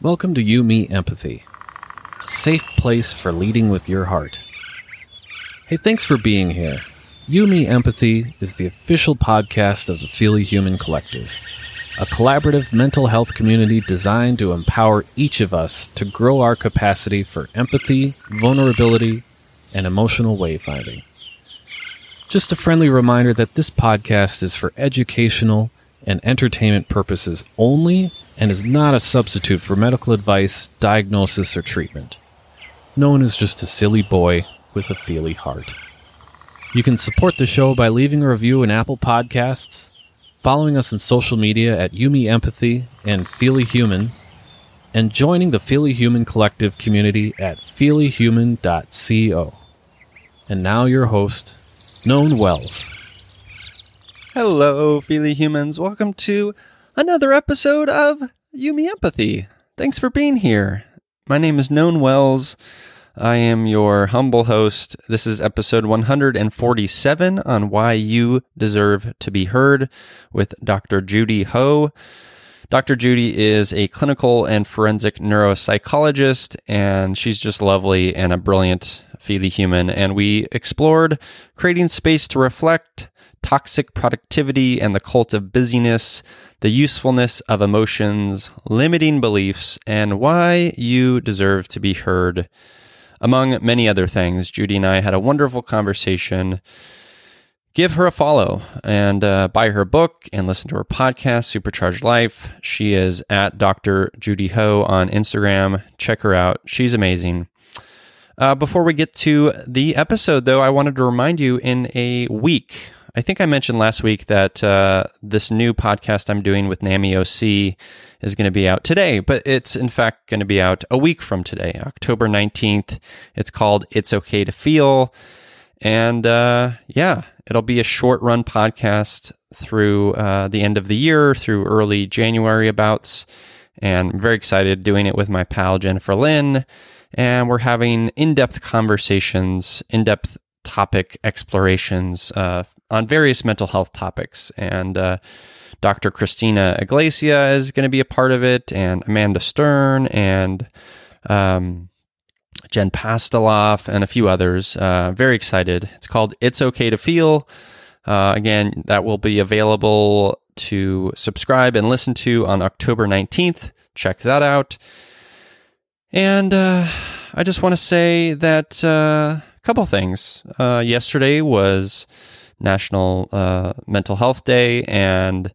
Welcome to You, Me, Empathy, a safe place for leading with your heart. Hey, thanks for being here. You, Me, Empathy is the official podcast of the Feely Human Collective, a collaborative mental health community designed to empower each of us to grow our capacity for empathy, vulnerability, and emotional wayfinding. Just a friendly reminder that this podcast is for educational and entertainment purposes only and is not a substitute for medical advice, diagnosis, or treatment. No one is just a silly boy with a feely heart. You can support the show by leaving a review in Apple Podcasts, following us on social media at Yumi Empathy and Feely Human, and joining the Feely Human Collective community at feelyhuman.co. And now your host, Known Wells. Hello, Feely Humans. Welcome to another episode of Yumi Empathy. Thanks for being here. My name is Known Wells. I am your humble host. This is episode 147 on Why You Deserve to Be Heard with Dr. Judy Ho. Dr. Judy is a clinical and forensic neuropsychologist, and she's just lovely and a brilliant Feely human. And we explored creating space to reflect, toxic productivity and the cult of busyness, the usefulness of emotions, limiting beliefs, and why you deserve to be heard. Among many other things, Judy and I had a wonderful conversation. Give her a follow and buy her book and listen to her podcast, Supercharged Life. She is at Dr. Judy Ho on Instagram. Check her out. She's amazing. Before we get to the episode, though, I wanted to remind you in a week, I think I mentioned last week that this new podcast I'm doing with NAMI OC is going to be out today, but it's in fact going to be out a week from today, October 19th. It's called It's Okay to Feel. And it'll be a short run podcast through the end of the year, through early January abouts. And I'm very excited doing it with my pal Jennifer Lynn. And we're having in-depth conversations, in-depth topic explorations on various mental health topics. And Dr. Christina Iglesia is going to be a part of it, and Amanda Stern, and Jen Pasteloff, and a few others. Very excited. It's called It's Okay to Feel. Again, that will be available to subscribe and listen to on October 19th. Check that out. And I just want to say that a couple things. Yesterday was National Mental Health Day, and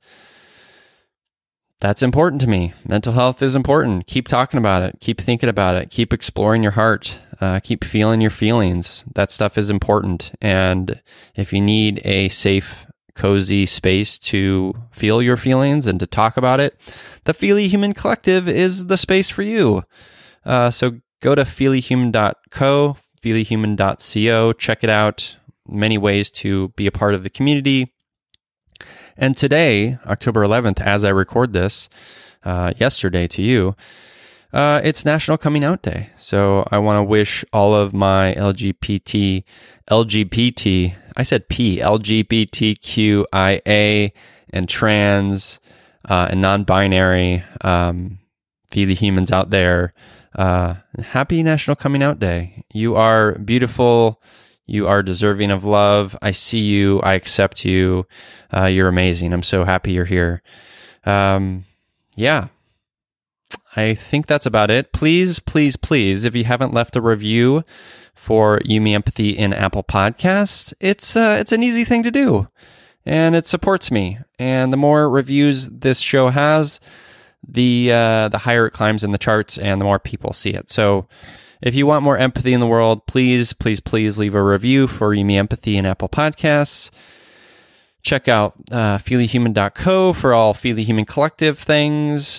that's important to me. Mental health is important. Keep talking about it. Keep thinking about it. Keep exploring your heart. Keep feeling your feelings. That stuff is important. And if you need a safe, cozy space to feel your feelings and to talk about it, the Feely Human Collective is the space for you. So go to feelyhuman.co, feelyhuman.co, check it out. Many ways to be a part of the community. And today, October 11th, as I record this, yesterday to you, it's National Coming Out Day. So I want to wish all of my LGBTQIA and trans and non-binary Feely humans out there, happy National Coming Out Day. You are beautiful. You are deserving of love. I see you. I accept you. You're amazing. I'm so happy you're here. I think that's about it. Please, please, please, if you haven't left a review for Yumi Empathy in Apple Podcasts, it's an easy thing to do, and it supports me. And the more reviews this show has, the higher it climbs in the charts, and the more people see it. So if you want more empathy in the world, please, please, please leave a review for Yumi Empathy in Apple Podcasts. Check out feelyhuman.co for all Feely Human Collective things.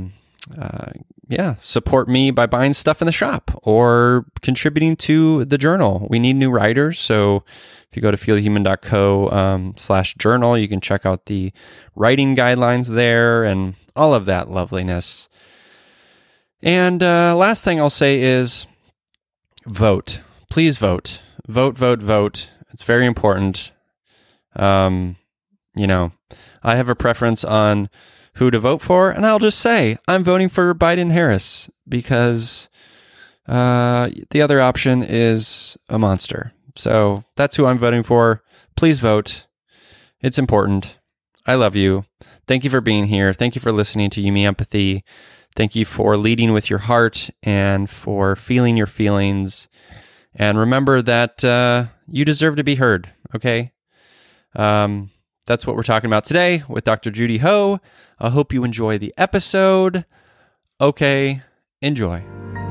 Support me by buying stuff in the shop or contributing to the journal. We need new writers, so if you go to feelyhuman.co/journal, you can check out the writing guidelines there and all of that loveliness. And last thing I'll say is vote. Please vote. Vote, vote, vote. It's very important. I have a preference on who to vote for, and I'll just say I'm voting for Biden-Harris because the other option is a monster. So that's who I'm voting for. Please vote. It's important. I love you. Thank you for being here. Thank you for listening to You Me Empathy. Thank you for leading with your heart and for feeling your feelings. And remember that you deserve to be heard, okay? That's what we're talking about today with Dr. Judy Ho. I hope you enjoy the episode. Okay, enjoy.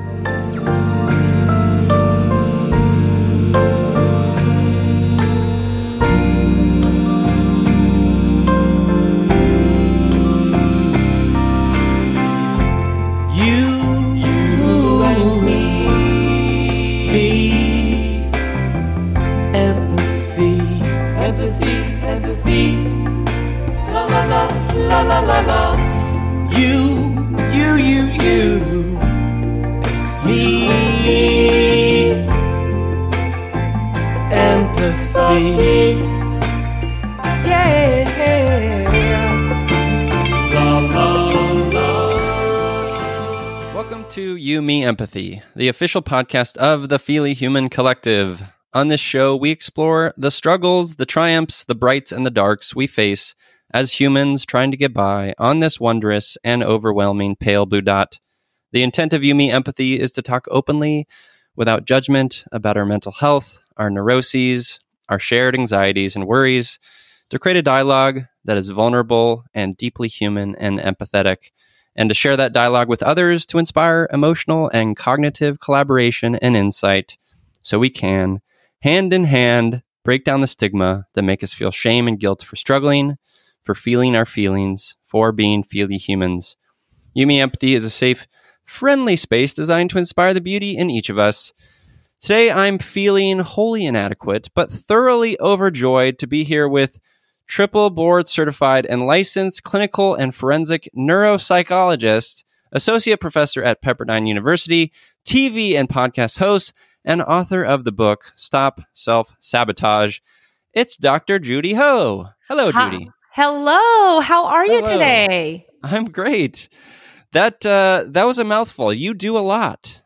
Welcome to You Me Empathy, the official podcast of the Feely Human Collective. On this show, we explore the struggles, the triumphs, the brights, and the darks we face as humans trying to get by on this wondrous and overwhelming pale blue dot. The intent of You Me Empathy is to talk openly, without judgment, about our mental health, our neuroses, our shared anxieties and worries, to create a dialogue that is vulnerable and deeply human and empathetic, and to share that dialogue with others to inspire emotional and cognitive collaboration and insight so we can, hand in hand, break down the stigma that make us feel shame and guilt for struggling, for feeling our feelings, for being feely humans. You Me Empathy is a safe, friendly space designed to inspire the beauty in each of us. Today, I'm feeling wholly inadequate, but thoroughly overjoyed to be here with triple board certified and licensed clinical and forensic neuropsychologist, associate professor at Pepperdine University, TV and podcast host, and author of the book, Stop Self-Sabotage. It's Dr. Judy Ho. Hello, Judy. Hello. How are you today? I'm great. That was a mouthful. You do a lot.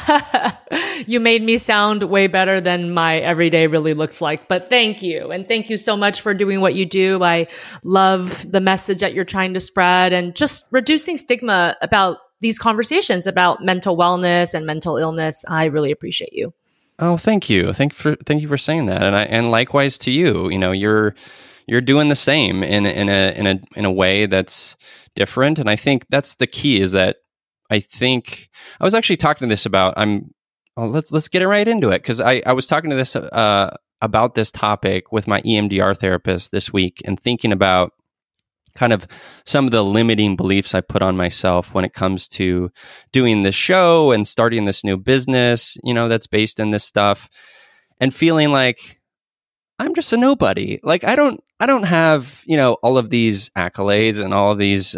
You made me sound way better than my everyday really looks like, but thank you. And thank you so much for doing what you do. I love the message that you're trying to spread and just reducing stigma about these conversations about mental wellness and mental illness. I really appreciate you. Oh, thank you. Thank you for saying that. And likewise to you. You know, you're doing the same in a way that's different. And I think that's the key, is that I think I was actually talking to this about, let's get it right into it. Cause I was talking to this, about this topic with my EMDR therapist this week and thinking about kind of some of the limiting beliefs I put on myself when it comes to doing this show and starting this new business, that's based in this stuff, and feeling like I'm just a nobody. Like I don't have, all of these accolades and all of these,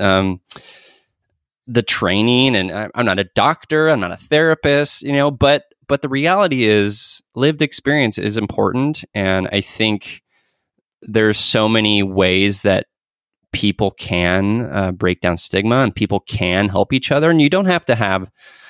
the training, and I'm not a doctor, I'm not a therapist, but the reality is lived experience is important. And I think there's so many ways that people can break down stigma, and people can help each other. And you don't have to have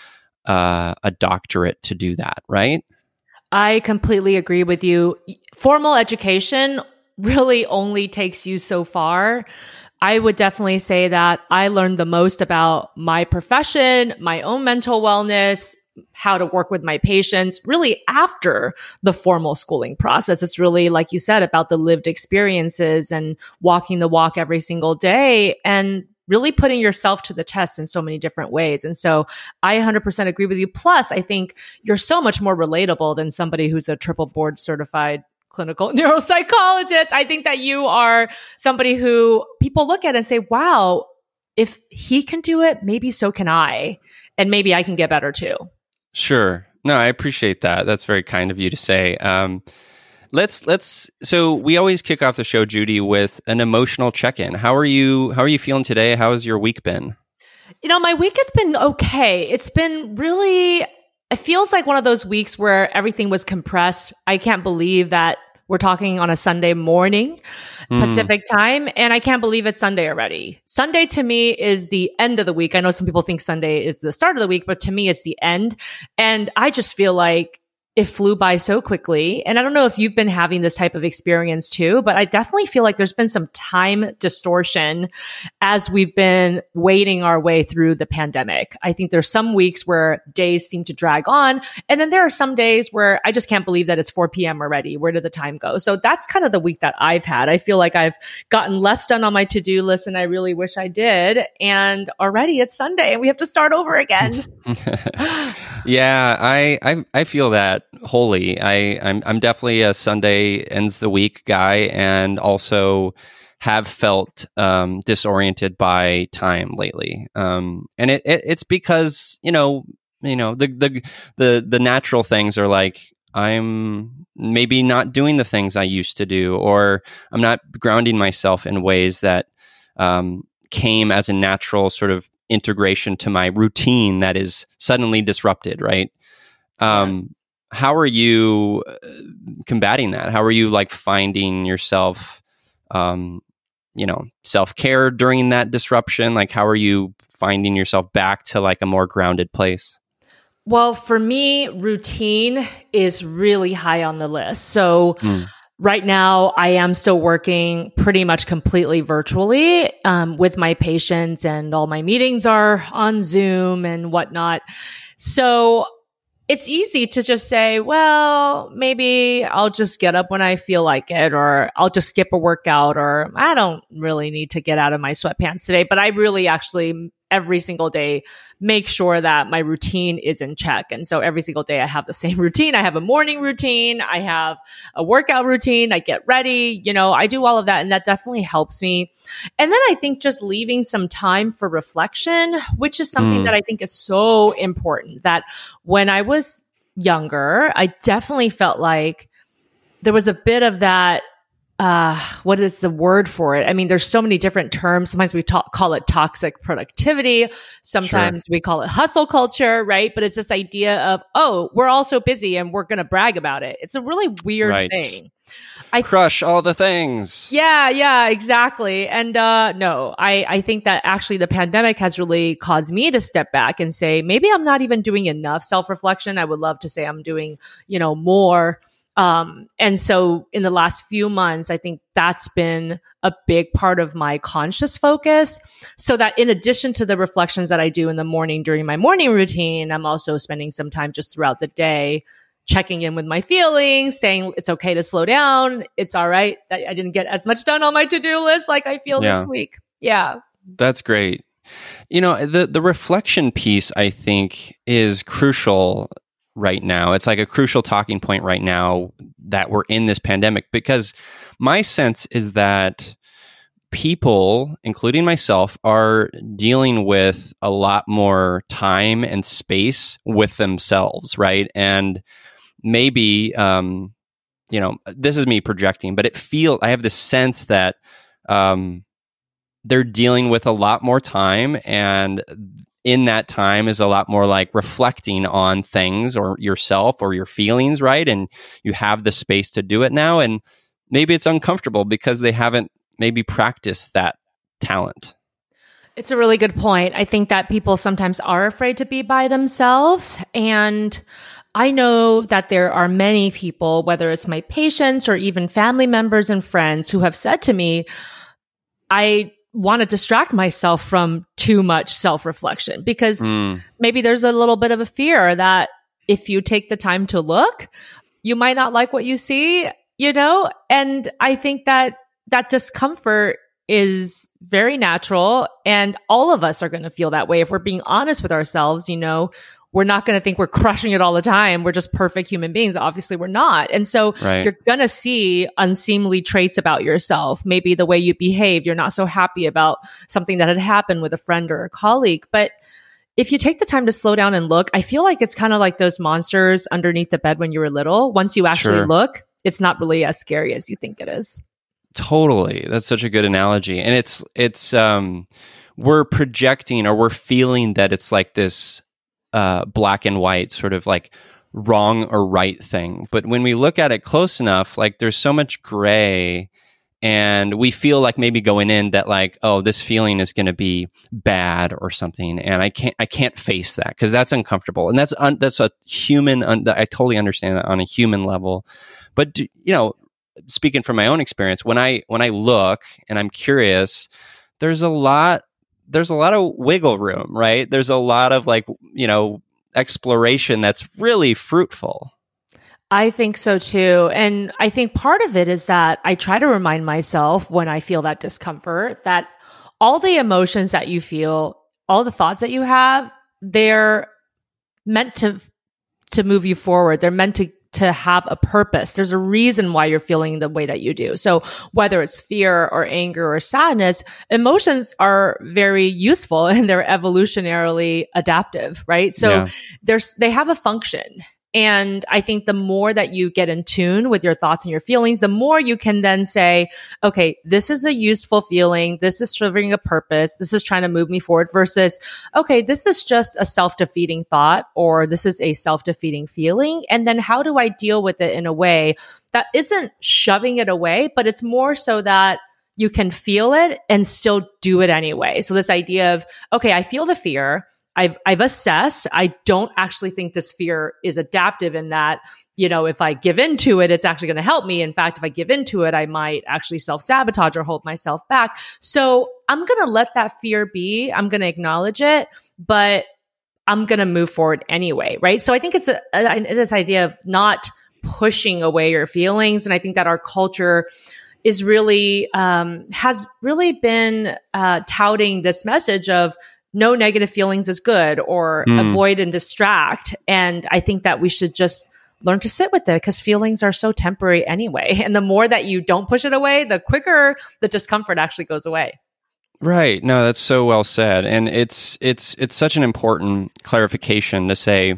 a doctorate to do that, right? I completely agree with you. Formal education really only takes you so far. I would definitely say that I learned the most about my profession, my own mental wellness, how to work with my patients, really after the formal schooling process. It's really, like you said, about the lived experiences and walking the walk every single day and really putting yourself to the test in so many different ways. And so I 100% agree with you. Plus, I think you're so much more relatable than somebody who's a triple board certified clinical neuropsychologist. I think that you are somebody who people look at and say, wow, if he can do it, maybe so can I. And maybe I can get better too. Sure. No, I appreciate that. That's very kind of you to say. So we always kick off the show, Judy, with an emotional check-in. How are you feeling today? How has your week been? My week has been okay. It's been really, it feels like one of those weeks where everything was compressed. I can't believe that We're talking on a Sunday morning, Pacific time. And I can't believe it's Sunday already. Sunday to me is the end of the week. I know some people think Sunday is the start of the week, but to me, it's the end. And I just feel like it flew by so quickly. And I don't know if you've been having this type of experience too, but I definitely feel like there's been some time distortion as we've been wading our way through the pandemic. I think there's some weeks where days seem to drag on. And then there are some days where I just can't believe that it's 4 p.m. already. Where did the time go? So that's kind of the week that I've had. I feel like I've gotten less done on my to-do list and I really wish I did. And already it's Sunday and we have to start over again. Yeah, I feel that wholly. I'm definitely a Sunday ends the week guy, and also have felt disoriented by time lately. And it's because the natural things are like, I'm maybe not doing the things I used to do, or I'm not grounding myself in ways that came as a natural sort of integration to my routine that is suddenly disrupted, right? How are you combating that? How are you like finding yourself, self-care during that disruption? Like, how are you finding yourself back to like a more grounded place? Well, for me, routine is really high on the list. So right now, I am still working pretty much completely virtually with my patients, and all my meetings are on Zoom and whatnot. So it's easy to just say, well, maybe I'll just get up when I feel like it, or I'll just skip a workout, or I don't really need to get out of my sweatpants today. But I really actually every single day make sure that my routine is in check. And so every single day I have the same routine. I have a morning routine. I have a workout routine. I get ready. I do all of that. And that definitely helps me. And then I think just leaving some time for reflection, which is something that I think is so important, that when I was younger, I definitely felt like there was a bit of that. What is the word for it? I mean, there's so many different terms. Sometimes we call it toxic productivity. Sometimes we call it hustle culture, right? But it's this idea of, we're all so busy and we're going to brag about it. It's a really weird thing. Crush all the things. Yeah, exactly. And no, I think that actually the pandemic has really caused me to step back and say, maybe I'm not even doing enough self-reflection. I would love to say I'm doing, more. And so in the last few months, I think that's been a big part of my conscious focus, so that in addition to the reflections that I do in the morning during my morning routine, I'm also spending some time just throughout the day checking in with my feelings, saying it's okay to slow down. It's all right that I didn't get as much done on my to-do list like I feel this week. Yeah. That's great. The reflection piece, I think, is crucial right now. It's like a crucial talking point right now that we're in this pandemic, because my sense is that people, including myself, are dealing with a lot more time and space with themselves, right? And maybe, this is me projecting, but I have this sense that they're dealing with a lot more time, and in that time is a lot more like reflecting on things or yourself or your feelings, right? And you have the space to do it now. And maybe it's uncomfortable because they haven't maybe practiced that talent. It's a really good point. I think that people sometimes are afraid to be by themselves. And I know that there are many people, whether it's my patients or even family members and friends, who have said to me, I want to distract myself from too much self-reflection, because maybe there's a little bit of a fear that if you take the time to look, you might not like what you see, and I think that discomfort is very natural, and all of us are going to feel that way if we're being honest with ourselves. We're not going to think we're crushing it all the time. We're just perfect human beings. Obviously, we're not. And so you're going to see unseemly traits about yourself. Maybe the way you behaved, you're not so happy about something that had happened with a friend or a colleague. But if you take the time to slow down and look, I feel like it's kind of like those monsters underneath the bed when you were little. Once you actually look, it's not really as scary as you think it is. Totally. That's such a good analogy. And it's we're projecting, or we're feeling that it's like this black and white sort of like wrong or right thing. But when we look at it close enough, like there's so much gray, and we feel like maybe going in that like, oh, this feeling is going to be bad or something, and I can't face that because that's uncomfortable, and that's a human. I totally understand that on a human level, but speaking from my own experience, when I look and I'm curious, there's a lot of wiggle room, right? There's a lot of exploration that's really fruitful. I think so too. And I think part of it is that I try to remind myself when I feel that discomfort that all the emotions that you feel, all the thoughts that you have, they're meant to move you forward. They're meant to have a purpose. There's a reason why you're feeling the way that you do. So whether it's fear or anger or sadness, emotions are very useful and they're evolutionarily adaptive, right? So they have a function. And I think the more that you get in tune with your thoughts and your feelings, the more you can then say, okay, this is a useful feeling. This is serving a purpose. This is trying to move me forward versus, okay, this is just a self-defeating thought, or this is a self-defeating feeling. And then how do I deal with it in a way that isn't shoving it away, but it's more so that you can feel it and still do it anyway. So this idea of, okay, I feel the fear. I've assessed. I don't actually think this fear is adaptive in that, if I give into it, it's actually going to help me. In fact, if I give into it, I might actually self-sabotage or hold myself back. So I'm going to let that fear be. I'm going to acknowledge it, but I'm going to move forward anyway. Right. So I think it's this idea of not pushing away your feelings. And I think that our culture is really, has really been touting this message of, no negative feelings is good, or avoid and distract. And I think that we should just learn to sit with it because feelings are so temporary anyway. And the more that you don't push it away, the quicker the discomfort actually goes away. Right. No, that's so well said. And it's such an important clarification to say,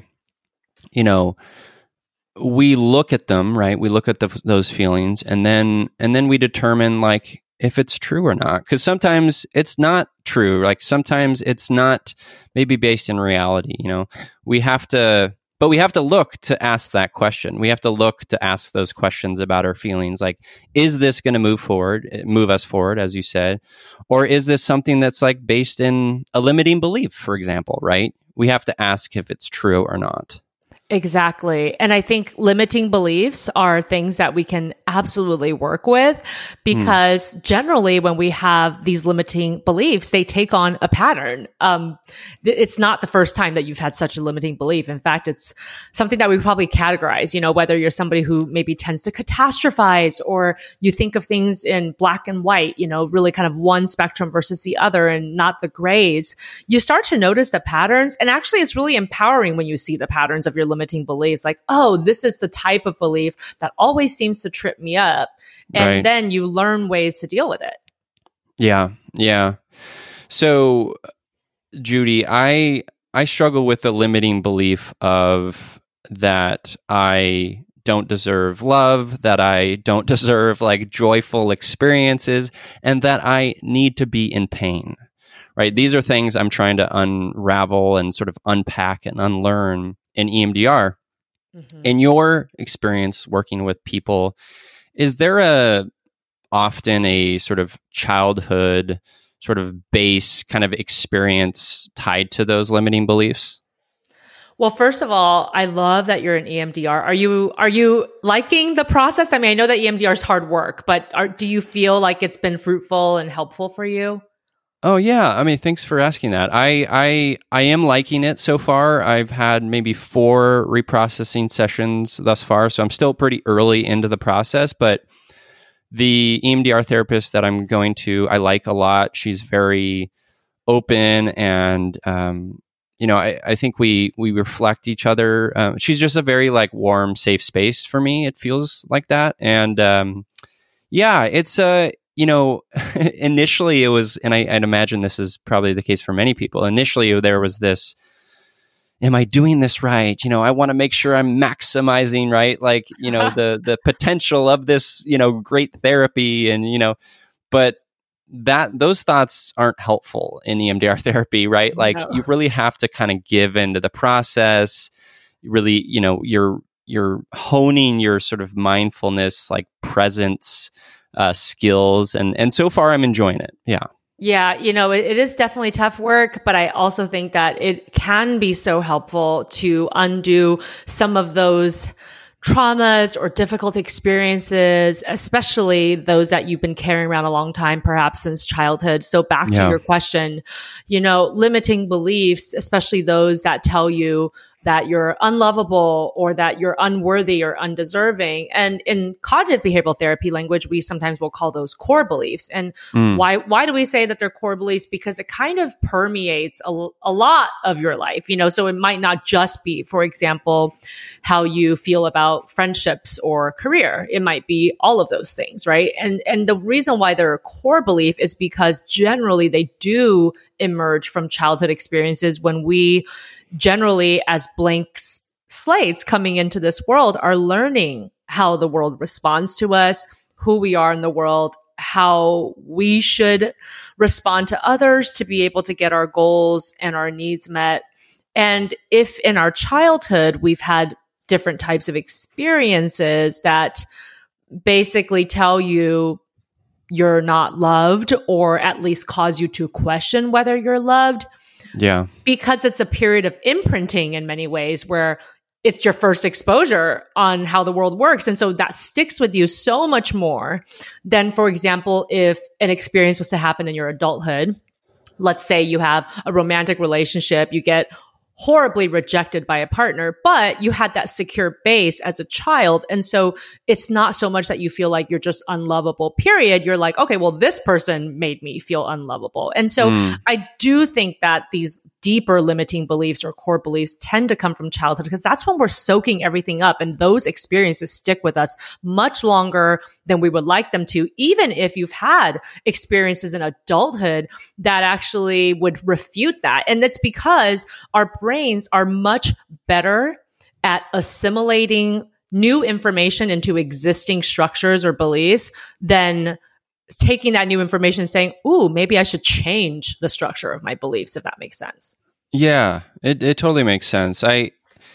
we look at them, right? We look at those feelings and then we determine like, if it's true or not, because sometimes it's not true. Like sometimes it's not maybe based in reality. We have to look to ask that question. We have to look to ask those questions about our feelings. Like, is this going to move us forward, as you said, or is this something that's like based in a limiting belief, for example? Right? We have to ask if it's true or not. Exactly. And I think limiting beliefs are things that we can absolutely work with because generally when we have these limiting beliefs, they take on a pattern. It's not the first time that you've had such a limiting belief. In fact, it's something that we probably categorize, whether you're somebody who maybe tends to catastrophize or you think of things in black and white, really kind of one spectrum versus the other and not the grays. You start to notice the patterns. And actually, it's really empowering when you see the patterns of your limiting beliefs, like, oh, this is the type of belief that always seems to trip me up. And then you learn ways to deal with it. Yeah. Yeah. So, Judy, I struggle with the limiting belief of that I don't deserve love, that I don't deserve like joyful experiences, and that I need to be in pain. Right? These are things I'm trying to unravel and sort of unpack and unlearn in EMDR. In your experience working with people, is there often a sort of childhood sort of base kind of experience tied to those limiting beliefs? Well, first of all, I love that you're an EMDR. Are you liking the process? I mean, I know that EMDR is hard work, but do you feel like it's been fruitful and helpful for you? Oh yeah, I mean, thanks for asking that. I am liking it so far. I've had maybe 4 reprocessing sessions thus far, so I'm still pretty early into the process, but the EMDR therapist that I'm going to, I like a lot. She's very open and I think we reflect each other. She's just a very like warm, safe space for me. It feels like that. And it's initially it was, and I'd imagine this is probably the case for many people. Initially, there was this, am I doing this right? I want to make sure I'm maximizing, right? Like, the potential of this, great therapy and, but those thoughts aren't helpful in EMDR therapy, right? Like you really have to kind of give into the process. really, you're honing your sort of mindfulness, like presence skills. And so far I'm enjoying it. Yeah. Yeah, it is definitely tough work, but I also think that it can be so helpful to undo some of those traumas or difficult experiences, especially those that you've been carrying around a long time, perhaps since childhood. So back to your question, limiting beliefs, especially those that tell you that you're unlovable or that you're unworthy or undeserving. And in cognitive behavioral therapy language, we sometimes will call those core beliefs. And why do we say that they're core beliefs? Because it kind of permeates a lot of your life, so it might not just be, for example, how you feel about friendships or career. It might be all of those things, right? And the reason why they're a core belief is because generally they do emerge from childhood experiences when we generally, as blank slates coming into this world, are learning how the world responds to us, who we are in the world, how we should respond to others to be able to get our goals and our needs met. And if in our childhood, we've had different types of experiences that basically tell you you're not loved, or at least cause you to question whether you're loved, yeah, because it's a period of imprinting in many ways where it's your first exposure on how the world works. And so that sticks with you so much more than, for example, if an experience was to happen in your adulthood. Let's say you have a romantic relationship, you get horribly rejected by a partner, but you had that secure base as a child. And so it's not so much that you feel like you're just unlovable, period. You're like, okay, well, this person made me feel unlovable. And so I do think that these deeper limiting beliefs or core beliefs tend to come from childhood, because that's when we're soaking everything up. And those experiences stick with us much longer than we would like them to, even if you've had experiences in adulthood that actually would refute that. And it's because our brains are much better at assimilating new information into existing structures or beliefs than taking that new information and saying, ooh, maybe I should change the structure of my beliefs, if that makes sense. Yeah, it totally makes sense. I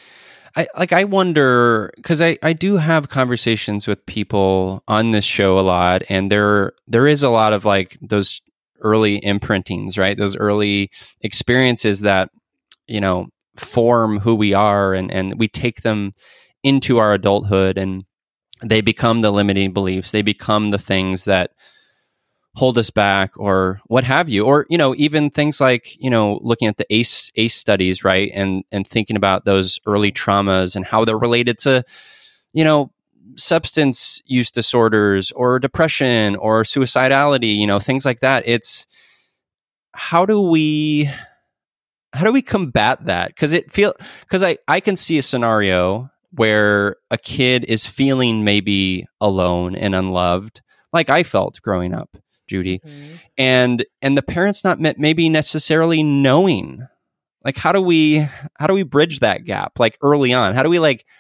wonder, because I do have conversations with people on this show a lot, and there is a lot of like those early imprintings, right? Those early experiences that, form who we are, and we take them into our adulthood, and they become the limiting beliefs. They become the things that hold us back, or what have you, or even things like looking at the ACE studies, right, and thinking about those early traumas and how they're related to substance use disorders or depression or suicidality, things like that. It's how do we combat that? Because I can see a scenario where a kid is feeling maybe alone and unloved, like I felt growing up, Judy, and the parents not maybe necessarily knowing, like how do we bridge that gap, like early on? How do we like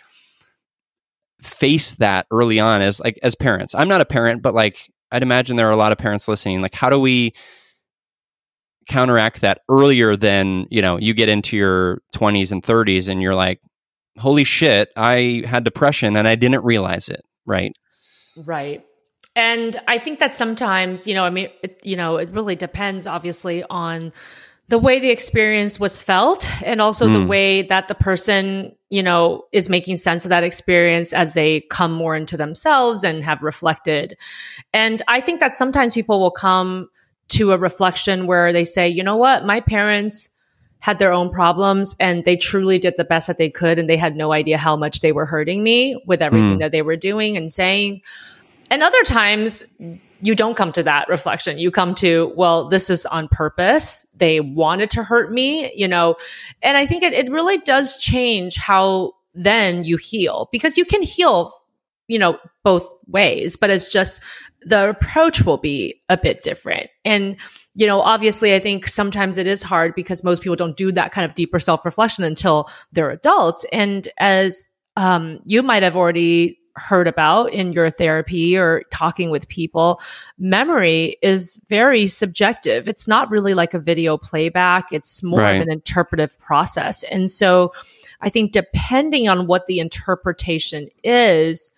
face that early on as parents? I'm not a parent, but like I'd imagine there are a lot of parents listening. Like how do we counteract that earlier than you get into your 20s and 30s and you're like, holy shit, I had depression and I didn't realize it, right? Right. And I think that sometimes, it really depends, obviously, on the way the experience was felt, and also the way that the person, is making sense of that experience as they come more into themselves and have reflected. And I think that sometimes people will come to a reflection where they say, you know what, my parents had their own problems and they truly did the best that they could, and they had no idea how much they were hurting me with everything that they were doing and saying. And other times you don't come to that reflection. You come to, well, this is on purpose. They wanted to hurt me, and I think it really does change how then you heal, because you can heal, both ways, but it's just the approach will be a bit different. And, obviously I think sometimes it is hard because most people don't do that kind of deeper self-reflection until they're adults. And as you might have already heard about in your therapy or talking with people, memory is very subjective. It's not really like a video playback. It's more of an interpretive process. And so I think depending on what the interpretation is,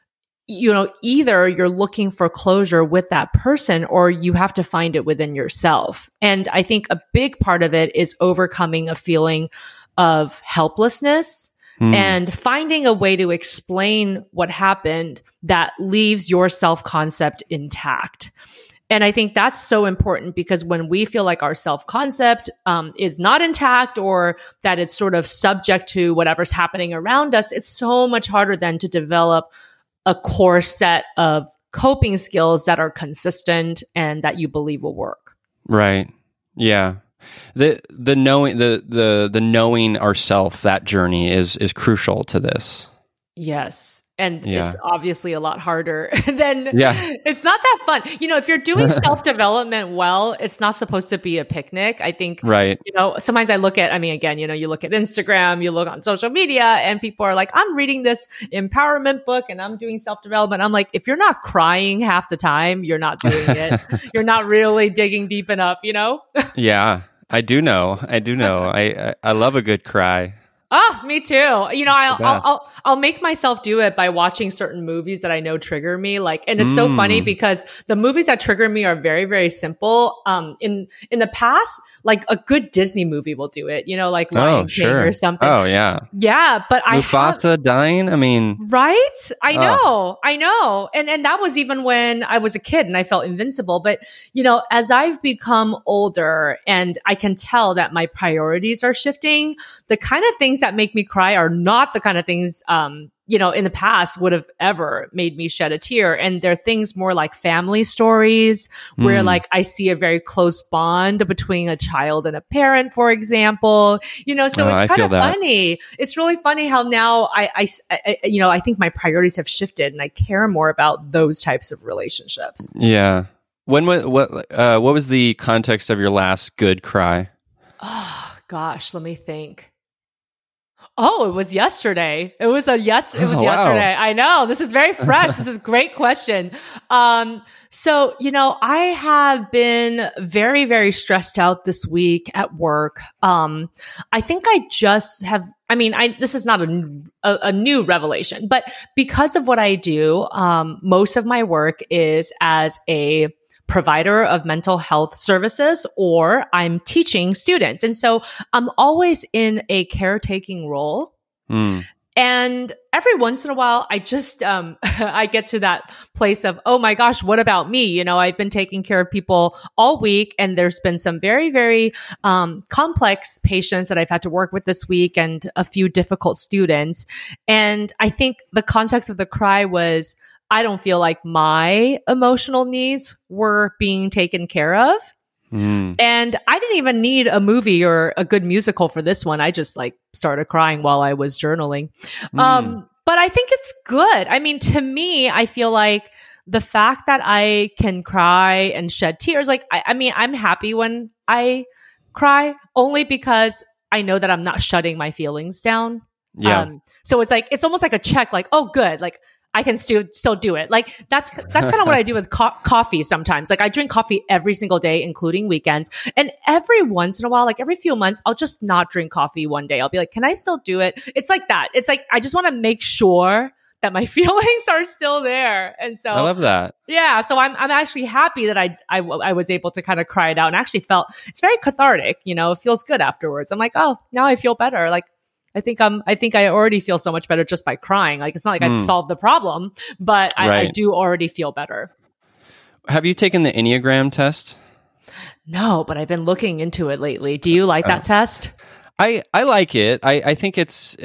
either you're looking for closure with that person or you have to find it within yourself. And I think a big part of it is overcoming a feeling of helplessness and finding a way to explain what happened that leaves your self-concept intact. And I think that's so important because when we feel like our self-concept is not intact or that it's sort of subject to whatever's happening around us, it's so much harder then to develop a core set of coping skills that are consistent and that you believe will work. Right. Yeah. The knowing ourself, that journey is crucial to this. Yes. And it's obviously a lot harder than it's not that fun. If you're doing self-development well, it's not supposed to be a picnic. I think, right. Sometimes I look at, you look at Instagram, you look on social media and people are like, I'm reading this empowerment book and I'm doing self-development. I'm like, if you're not crying half the time, you're not doing it. You're not really digging deep enough, Yeah, I do know. I love a good cry. Oh, me too. I'll make myself do it by watching certain movies that I know trigger me. And it's so funny because the movies that trigger me are very, very simple. In the past, a good Disney movie will do it, like Lion King or something. Oh, yeah. Yeah. But Mufasa dying. Right? I know. And that was even when I was a kid and I felt invincible. But, as I've become older and I can tell that my priorities are shifting, the kind of things that make me cry are not the kind of things, in the past would have ever made me shed a tear. And they're things more like family stories where I see a very close bond between a child and a parent, for example, so it's kind of funny. It's really funny how now I think my priorities have shifted and I care more about those types of relationships. Yeah. What was the context of your last good cry? Oh gosh, let me think. Oh, it was yesterday. It was yesterday. Wow. I know. This is very fresh. This is a great question. So, I have been very, very stressed out this week at work. I think I just have, this is not a new revelation, but because of what I do, most of my work is as a provider of mental health services, or I'm teaching students. And so I'm always in a caretaking role. And every once in a while, I just, I get to that place of, oh my gosh, what about me? I've been taking care of people all week and there's been some very, very, complex patients that I've had to work with this week and a few difficult students. And I think the context of the cry was, I don't feel like my emotional needs were being taken care of. And I didn't even need a movie or a good musical for this one. I just started crying while I was journaling. But I think it's good. To me, I feel like the fact that I can cry and shed tears, I'm happy when I cry only because I know that I'm not shutting my feelings down. Yeah. So it's almost like a check, oh, good. I can still do it. That's kind of what I do with coffee sometimes. I drink coffee every single day, including weekends. And every once in a while, every few months, I'll just not drink coffee one day. I'll be like, can I still do it? It's like that. It's I just want to make sure that my feelings are still there. And so I love that. Yeah. So I'm actually happy that I was able to kind of cry it out and actually felt it's very cathartic. It feels good afterwards. I'm like, oh, now I feel better. I think I already feel so much better just by crying. It's not like I've solved the problem, but I do already feel better. Have you taken the Enneagram test? No, but I've been looking into it lately. Do you like that test? I like it. I think it's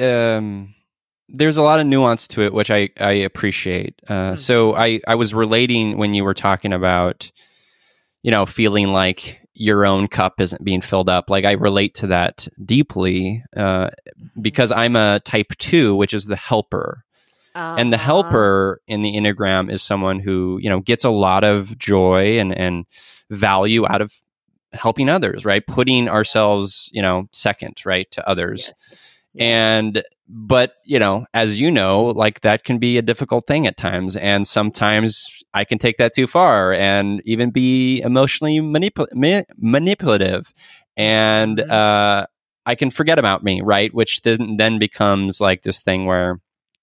there's a lot of nuance to it, which I appreciate. So I was relating when you were talking about, feeling like your own cup isn't being filled up. I relate to that deeply because I'm a type 2, which is the helper. And the helper in the Enneagram is someone who, gets a lot of joy and value out of helping others, right? Putting ourselves, second, right, to others. Yes. But, as that can be a difficult thing at times. And sometimes I can take that too far and even be emotionally manipulative. And I can forget about me, right? Which then becomes like this thing where,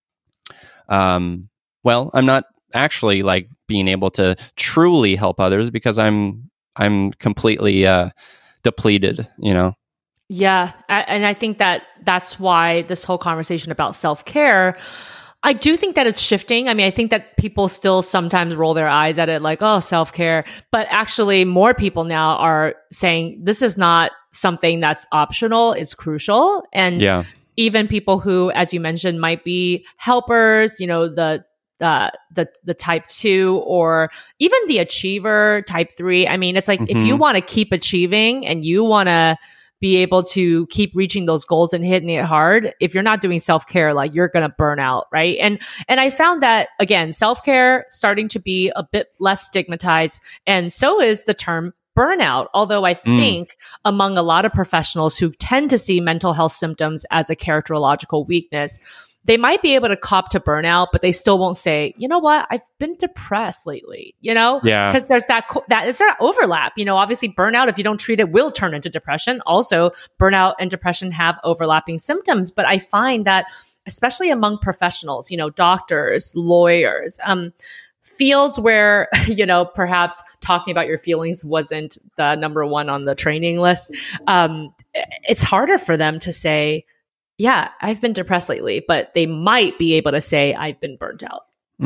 well, I'm not actually like being able to truly help others because I'm completely depleted, you know? Yeah. And I think that that's why this whole conversation about self-care, I do think that it's shifting. I mean, I think that people still sometimes roll their eyes at it like, oh, self-care. But actually, more people now are saying this is not something that's optional, it's crucial. And even people who, as you mentioned, might be helpers, you know, the type 2 or even the achiever type 3. I mean, it's like if you want to keep achieving and you want to be able to keep reaching those goals and hitting it hard, if you're not doing self-care, like you're going to burn out, right? And I found that, again, self-care starting to be a bit less stigmatized, and so is the term burnout. Although I think among a lot of professionals who tend to see mental health symptoms as a characterological weakness, they might be able to cop to burnout, but they still won't say, you know what, I've been depressed lately, you know? Yeah. Because there's that overlap. You know, obviously burnout, if you don't treat it, will turn into depression. Also, burnout and depression have overlapping symptoms. But I find that, especially among professionals, you know, doctors, lawyers, fields where, you know, perhaps talking about your feelings wasn't the number one on the training list, it's harder for them to say, yeah, I've been depressed lately, but they might be able to say, I've been burnt out.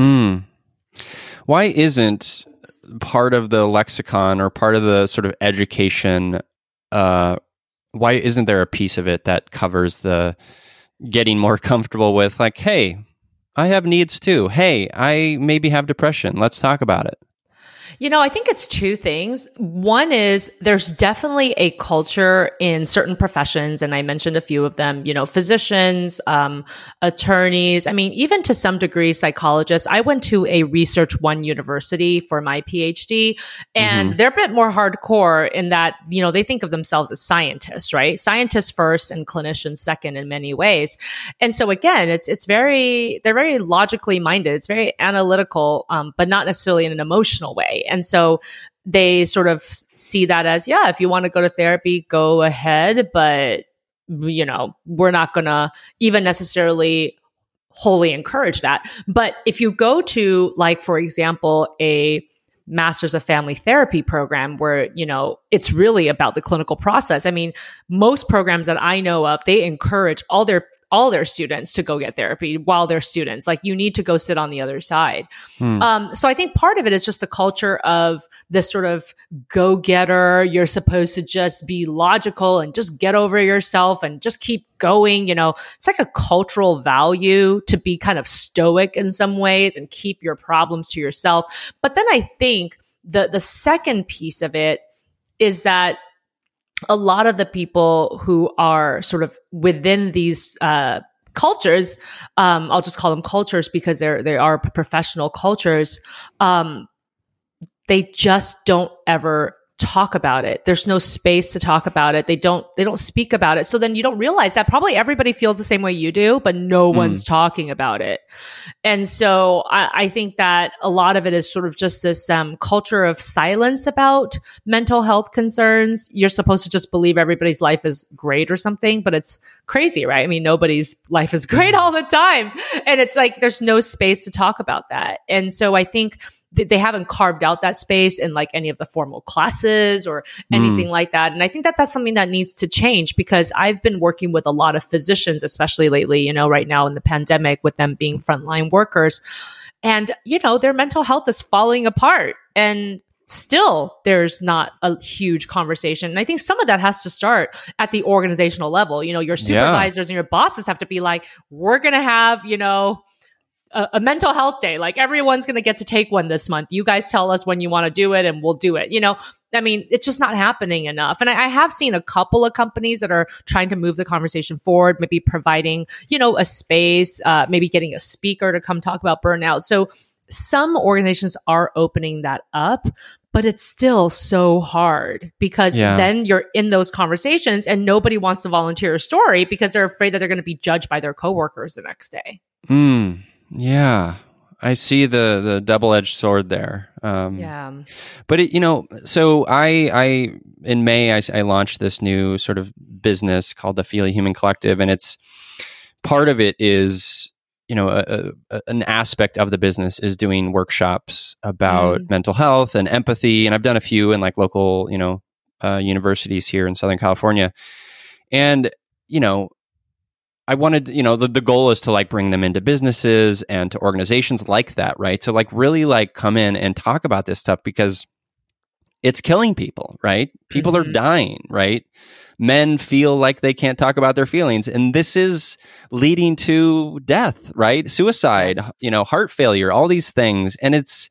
Why isn't part of the lexicon or part of the sort of education, why isn't there a piece of it that covers the getting more comfortable with, like, hey, I have needs too. Hey, I maybe have depression. Let's talk about it. You know, I think it's two things. One is there's definitely a culture in certain professions, and I mentioned a few of them, you know, physicians, attorneys, I mean, even to some degree, psychologists. I went to a Research One university for my PhD, and they're a bit more hardcore in that, you know, they think of themselves as scientists, right? Scientists first and clinicians second in many ways. And so again, they're very logically minded. It's very analytical, but not necessarily in an emotional way. And so they sort of see that as, yeah, if you want to go to therapy, go ahead. But, you know, we're not going to even necessarily wholly encourage that. But if you go to, like, for example, a Masters of Family Therapy program where, you know, it's really about the clinical process. I mean, most programs that I know of, they encourage all their students to go get therapy while they're students. Like, you need to go sit on the other side. So I think part of it is just the culture of this sort of go-getter. You're supposed to just be logical and just get over yourself and just keep going. You know, it's like a cultural value to be kind of stoic in some ways and keep your problems to yourself. But then I think the second piece of it is that a lot of the people who are sort of within these cultures, I'll just call them cultures because they are professional cultures, they just don't ever talk about it. There's no space to talk about it. They don't speak about it. So then you don't realize that probably everybody feels the same way you do, but no one's talking about it. And so I think that a lot of it is sort of just this culture of silence about mental health concerns. You're supposed to just believe everybody's life is great or something, but it's crazy, right? I mean, nobody's life is great all the time. And it's like, there's no space to talk about that. And so I think they haven't carved out that space in like any of the formal classes or anything like that. And I think that that's something that needs to change, because I've been working with a lot of physicians, especially lately, you know, right now in the pandemic, with them being frontline workers. And, you know, their mental health is falling apart. And still, there's not a huge conversation. And I think some of that has to start at the organizational level. You know, your supervisors and your bosses have to be like, we're going to have, you know, a mental health day. Like, everyone's going to get to take one this month. You guys tell us when you want to do it and we'll do it. You know, I mean, it's just not happening enough. And I have seen a couple of companies that are trying to move the conversation forward, maybe providing, you know, a space, maybe getting a speaker to come talk about burnout. So some organizations are opening that up, but it's still so hard because then you're in those conversations and nobody wants to volunteer a story because they're afraid that they're going to be judged by their coworkers the next day. Yeah, I see the double-edged sword there. But it, you know, so I in May I launched this new sort of business called the Feely Human Collective, and it's part of it is, an aspect of the business is doing workshops about mental health and empathy. And I've done a few in like local, universities here in Southern California. And, I wanted, the goal is to like bring them into businesses and to organizations like that, right? To like really like come in and talk about this stuff because it's killing people, right? People are dying, right? Men feel like they can't talk about their feelings, and this is leading to death, right? Suicide, heart failure, all these things, and it's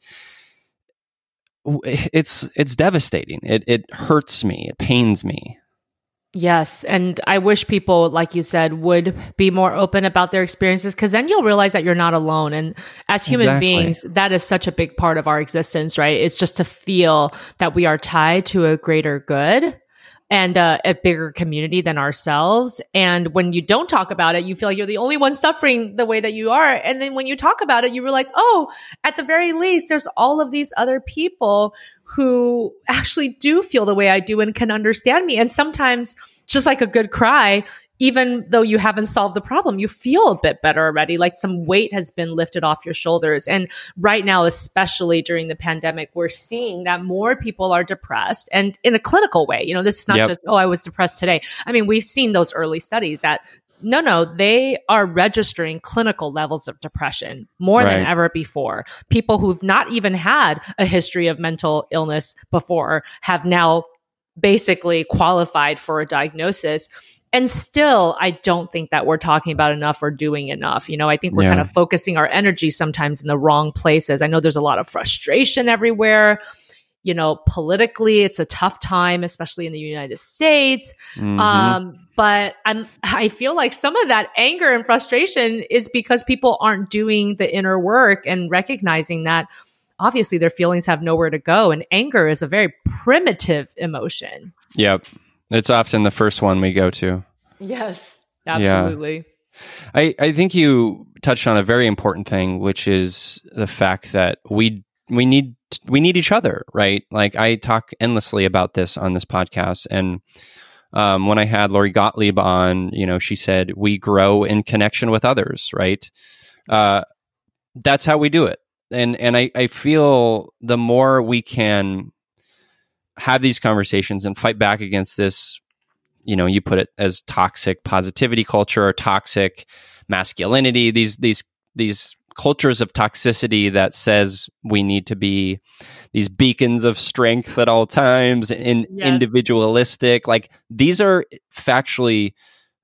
devastating. It hurts me. It pains me. Yes. And I wish people, like you said, would be more open about their experiences, because then you'll realize that you're not alone. And as human beings, that is such a big part of our existence, right? It's just to feel that we are tied to a greater good and a bigger community than ourselves. And when you don't talk about it, you feel like you're the only one suffering the way that you are. And then when you talk about it, you realize, oh, at the very least, there's all of these other people who actually do feel the way I do and can understand me. And sometimes, just like a good cry, even though you haven't solved the problem, you feel a bit better already. Like some weight has been lifted off your shoulders. And right now, especially during the pandemic, we're seeing that more people are depressed, and in a clinical way. This is not just, oh, I was depressed today. I mean, we've seen those early studies that no, they are registering clinical levels of depression more than ever before. People who've not even had a history of mental illness before have now basically qualified for a diagnosis. And still, I don't think that we're talking about enough or doing enough. I think we're kind of focusing our energy sometimes in the wrong places. I know there's a lot of frustration everywhere. Politically, it's a tough time, especially in the United States. But I feel like some of that anger and frustration is because people aren't doing the inner work and recognizing that obviously their feelings have nowhere to go. And anger is a very primitive emotion. Yep. It's often the first one we go to. Yes, absolutely. Yeah. I think you touched on a very important thing, which is the fact that we need each other, right? Like I talk endlessly about this on this podcast. And when I had Lori Gottlieb on, she said, we grow in connection with others, right? That's how we do it. And I feel the more we can have these conversations and fight back against this, you put it as toxic positivity culture or toxic masculinity, these cultures of toxicity that says we need to be these beacons of strength at all times and individualistic. Like these are factually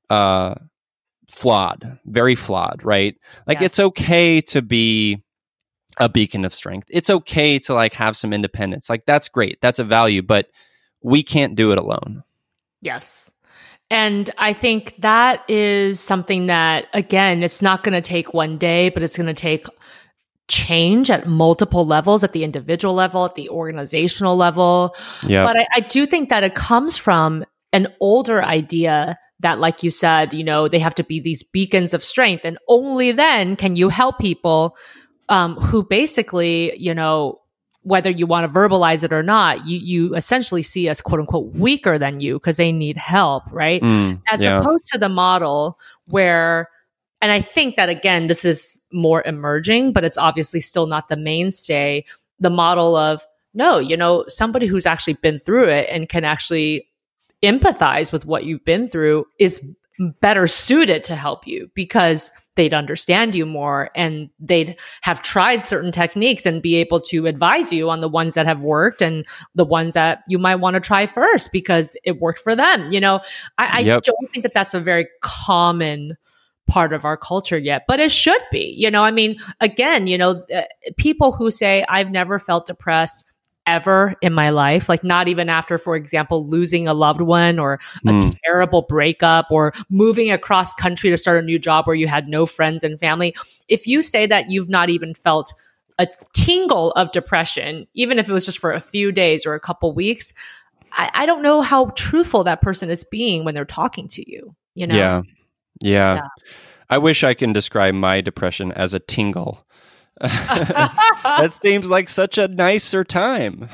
flawed, very flawed, right? Like it's okay to be a beacon of strength. It's okay to like have some independence. Like that's great. That's a value, but we can't do it alone. Yes. And I think that is something that, again, it's not going to take one day, but it's going to take change at multiple levels, at the individual level, at the organizational level. But I do think that it comes from an older idea that, like you said, they have to be these beacons of strength. And only then can you help people who basically, whether you want to verbalize it or not, you essentially see as quote unquote weaker than you because they need help, right? As opposed to the model where, and I think that again, this is more emerging, but it's obviously still not the mainstay, the model of no, somebody who's actually been through it and can actually empathize with what you've been through is better suited to help you because they'd understand you more and they'd have tried certain techniques and be able to advise you on the ones that have worked and the ones that you might want to try first because it worked for them. I don't think that that's a very common part of our culture yet, but it should be. I mean, again, people who say, I've never felt depressed ever in my life, like not even after, for example, losing a loved one or a terrible breakup or moving across country to start a new job where you had no friends and family. If you say that you've not even felt a tingle of depression, even if it was just for a few days or a couple weeks, I don't know how truthful that person is being when they're talking to you, Yeah. I wish I can describe my depression as a tingle. That seems like such a nicer time.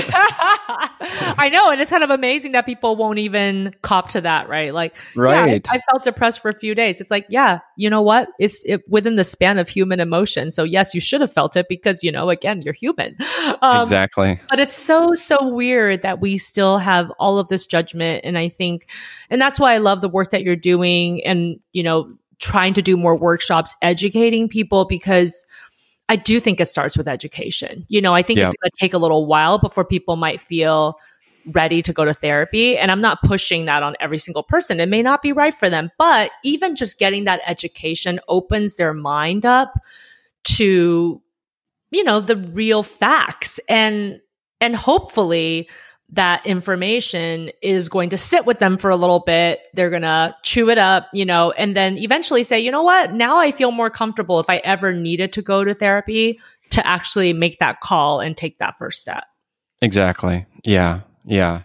I know. And it's kind of amazing that people won't even cop to that, right? Like, right. Yeah, I felt depressed for a few days. It's like, yeah, you know what? It's within the span of human emotion. So yes, you should have felt it because, again, you're human. Exactly. But it's so weird that we still have all of this judgment. And I think, and that's why I love the work that you're doing and, trying to do more workshops, educating people, because I do think it starts with education. I think it's going to take a little while before people might feel ready to go to therapy. And I'm not pushing that on every single person. It may not be right for them, but even just getting that education opens their mind up to, the real facts, and hopefully that information is going to sit with them for a little bit. They're going to chew it up, and then eventually say, you know what? Now I feel more comfortable if I ever needed to go to therapy to actually make that call and take that first step. Exactly. Yeah. Yeah.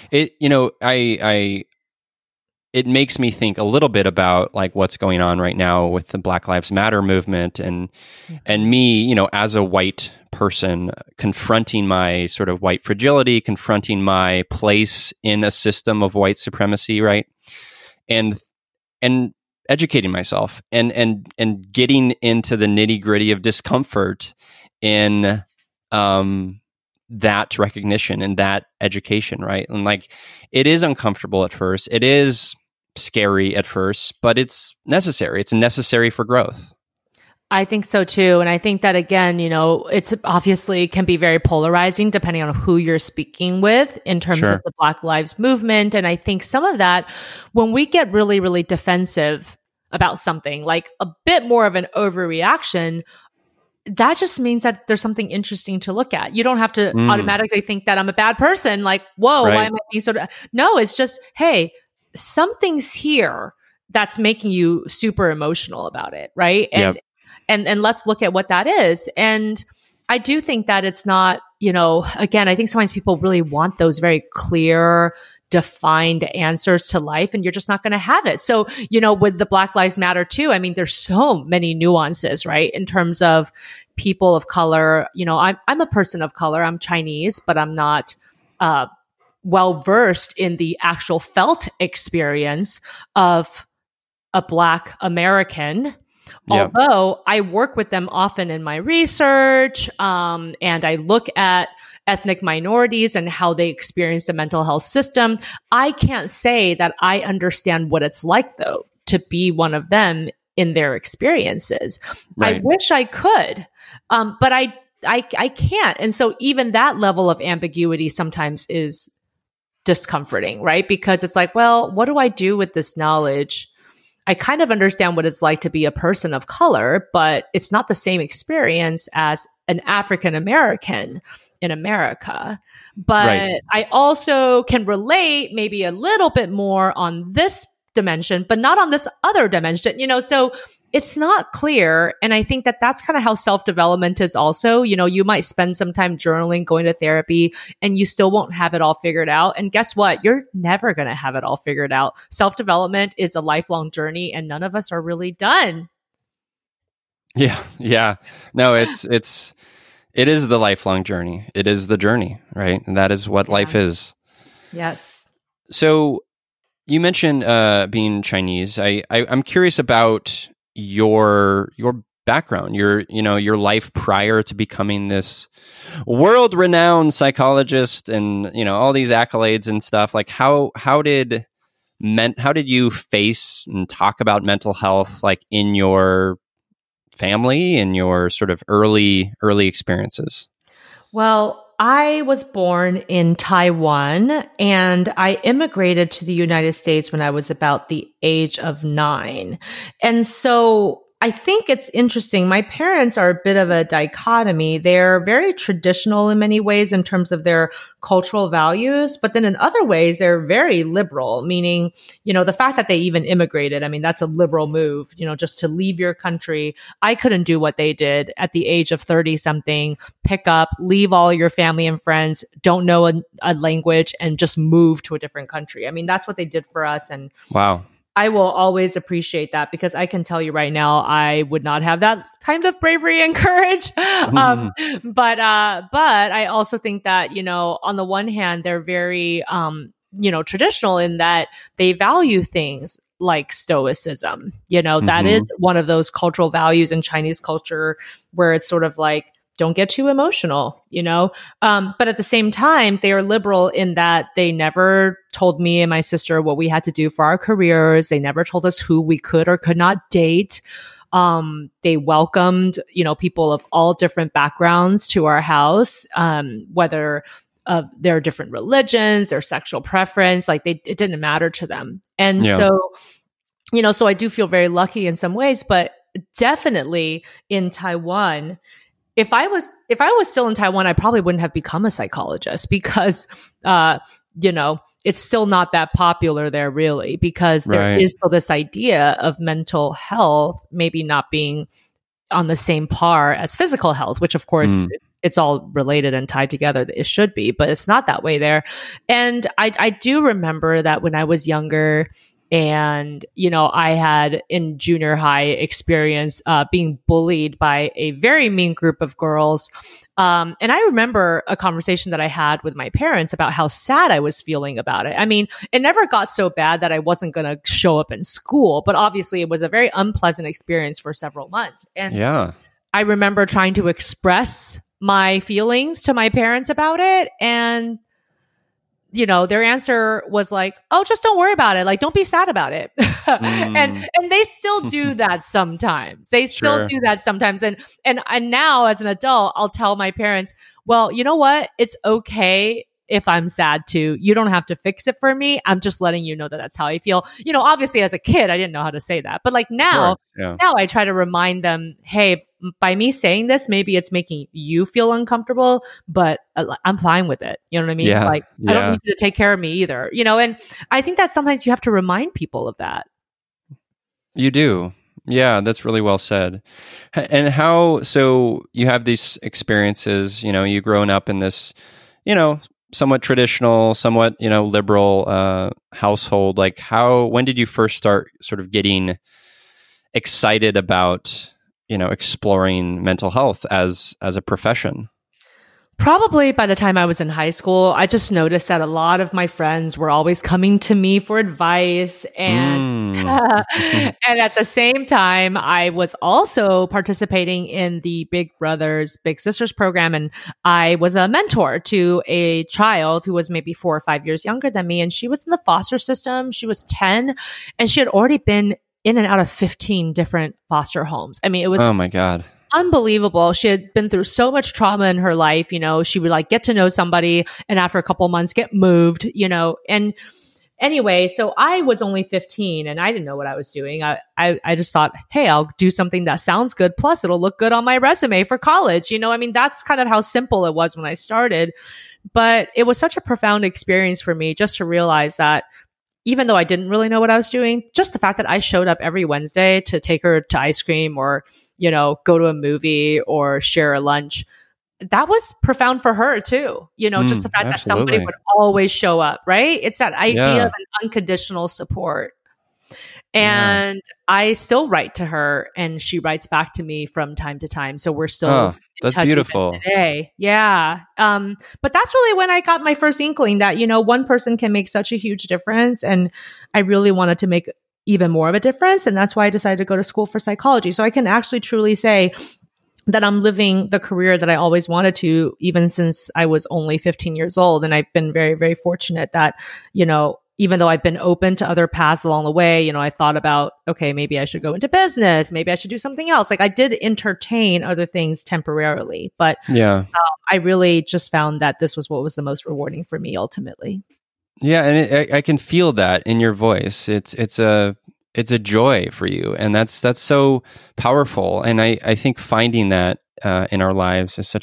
It makes me think a little bit about like what's going on right now with the Black Lives Matter movement and me, as a white person confronting my sort of white fragility, confronting my place in a system of white supremacy, right? And educating myself and getting into the nitty-gritty of discomfort in that recognition and that education, right? And like it is uncomfortable at first. It is scary at first, but it's necessary. It's necessary for growth. I think so too. And I think that again, it's obviously can be very polarizing depending on who you're speaking with in terms of the Black Lives Movement. And I think some of that, when we get really, really defensive about something, like a bit more of an overreaction, that just means that there's something interesting to look at. You don't have to automatically think that I'm a bad person. Like, whoa, why am I being so... No, it's just, hey, something's here that's making you super emotional about it, right? And let's look at what that is. And I do think that it's not, again, I think sometimes people really want those very clear, defined answers to life, and you're just not going to have it. So, with the Black Lives Matter too, I mean, there's so many nuances, right? In terms of people of color, I'm a person of color. I'm Chinese, but I'm not, well-versed in the actual felt experience of a Black American. Although I work with them often in my research, and I look at ethnic minorities and how they experience the mental health system, I can't say that I understand what it's like, though, to be one of them in their experiences. Right. I wish I could, but I can't. And so even that level of ambiguity sometimes is discomforting, right? Because it's like, well, what do I do with this knowledge? I kind of understand what it's like to be a person of color, but it's not the same experience as an African American in America. But I also can relate maybe a little bit more on this dimension, but not on this other dimension, so it's not clear. And I think that that's kind of how self-development is also. You might spend some time journaling, going to therapy, and you still won't have it all figured out. And guess what? You're never going to have it all figured out. Self-development is a lifelong journey, and none of us are really done. Yeah. Yeah. No, it is the lifelong journey. It is the journey, right? And that is what life is. Yes. So you mentioned being Chinese. I'm curious about your background, your life prior to becoming this world-renowned psychologist, and all these accolades and stuff. Like how did you face and talk about mental health, like in your family and your sort of early experiences? Well, I was born in Taiwan, and I immigrated to the United States when I was about the age of 9. And so I think it's interesting. My parents are a bit of a dichotomy. They're very traditional in many ways in terms of their cultural values, but then in other ways, they're very liberal, meaning, the fact that they even immigrated, I mean, that's a liberal move, just to leave your country. I couldn't do what they did at the age of 30 something, pick up, leave all your family and friends, don't know a language, and just move to a different country. I mean, that's what they did for us. And wow. I will always appreciate that, because I can tell you right now, I would not have that kind of bravery and courage. But I also think that, on the one hand, they're very, traditional in that they value things like stoicism. That is one of those cultural values in Chinese culture where it's sort of like, don't get too emotional, but at the same time, they are liberal in that they never told me and my sister what we had to do for our careers. They never told us who we could or could not date. They welcomed, people of all different backgrounds to our house, whether their different religions, their sexual preference, like it didn't matter to them. And so I do feel very lucky in some ways, but definitely in Taiwan, if I was still in Taiwan, I probably wouldn't have become a psychologist, because, it's still not that popular there, really, because there is still this idea of mental health maybe not being on the same par as physical health, which of course it's all related and tied together. It should be, but it's not that way there. And I do remember that when I was younger, and, I had in junior high experience being bullied by a very mean group of girls. And I remember a conversation that I had with my parents about how sad I was feeling about it. I mean, it never got so bad that I wasn't going to show up in school, but obviously it was a very unpleasant experience for several months. And I remember trying to express my feelings to my parents about it. And their answer was like, oh, just don't worry about it. Like, don't be sad about it. And they still do that sometimes. They still do that sometimes. And now as an adult, I'll tell my parents, well, you know what? It's okay if I'm sad too. You don't have to fix it for me. I'm just letting you know that that's how I feel. Obviously as a kid, I didn't know how to say that. But like now I try to remind them, hey, by me saying this, maybe it's making you feel uncomfortable, but I'm fine with it. You know what I mean? I don't need you to take care of me either, and I think that sometimes you have to remind people of that. You do. Yeah, that's really well said. And so you have these experiences, you've grown up in this, somewhat traditional, somewhat, liberal household. Like when did you first start sort of getting excited about exploring mental health as a profession? Probably by the time I was in high school. I just noticed that a lot of my friends were always coming to me for advice. And, and at the same time, I was also participating in the Big Brothers Big Sisters program. And I was a mentor to a child who was maybe 4 or 5 years younger than me. And she was in the foster system. She was 10, and she had already been in and out of 15 different foster homes. I mean, it was oh my God, unbelievable. She had been through so much trauma in her life. She would like get to know somebody, and after a couple of months get moved, and anyway, so I was only 15 and I didn't know what I was doing. I just thought, hey, I'll do something that sounds good. Plus it'll look good on my resume for college. I mean, that's kind of how simple it was when I started, but it was such a profound experience for me just to realize that even though I didn't really know what I was doing, just the fact that I showed up every Wednesday to take her to ice cream or, go to a movie or share a lunch, that was profound for her too. Just the fact that somebody would always show up, right? It's that idea of an unconditional support. And I still write to her and she writes back to me from time to time. So we're still in touch beautiful today. Yeah. But that's really when I got my first inkling that, one person can make such a huge difference. And I really wanted to make even more of a difference. And that's why I decided to go to school for psychology. So I can actually truly say that I'm living the career that I always wanted to, even since I was only 15 years old. And I've been very, very fortunate that, even though I've been open to other paths along the way, I thought about, okay, maybe I should go into business. Maybe I should do something else. Like I did entertain other things temporarily, but I really just found that this was what was the most rewarding for me ultimately. Yeah. And I can feel that in your voice. It's a joy for you. And that's so powerful. And I think finding that in our lives is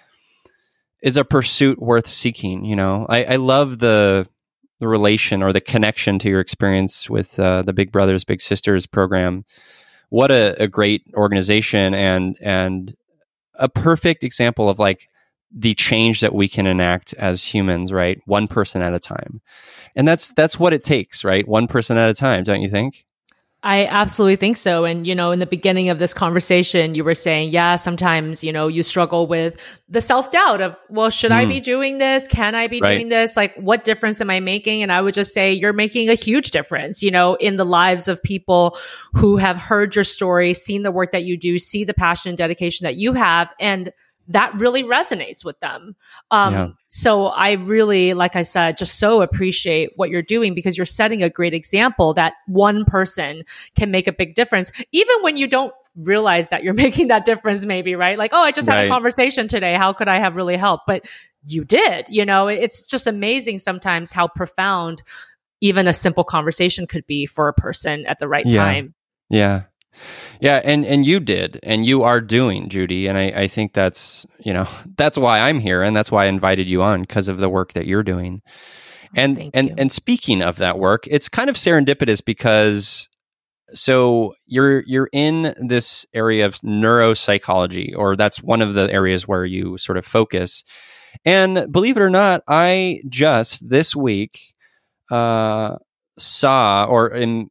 is a pursuit worth seeking. I love the relation or the connection to your experience with the Big Brothers Big Sisters program. What a great organization and a perfect example of like the change that we can enact as humans, right? One person at a time. And that's what it takes, right? One person at a time, don't you think? I absolutely think so. And, in the beginning of this conversation, you were saying, yeah, sometimes, you struggle with the self-doubt of, well, should I be doing this? Can I be doing this? Like, what difference am I making? And I would just say you're making a huge difference, in the lives of people who have heard your story, seen the work that you do, see the passion and dedication that you have. And that really resonates with them. So I really, like I said, just so appreciate what you're doing, because you're setting a great example that one person can make a big difference, even when you don't realize that you're making that difference, maybe, right? Like, oh, I just had a conversation today. How could I have really helped? But you did, it's just amazing sometimes how profound even a simple conversation could be for a person at the right time. Yeah. Yeah, and you did, and you are doing, Judy, and I think that's that's why I'm here, and that's why I invited you on, because of the work that you're doing. And speaking of that work, it's kind of serendipitous, because so you're in this area of neuropsychology, or that's one of the areas where you sort of focus. And believe it or not, I just this week saw, or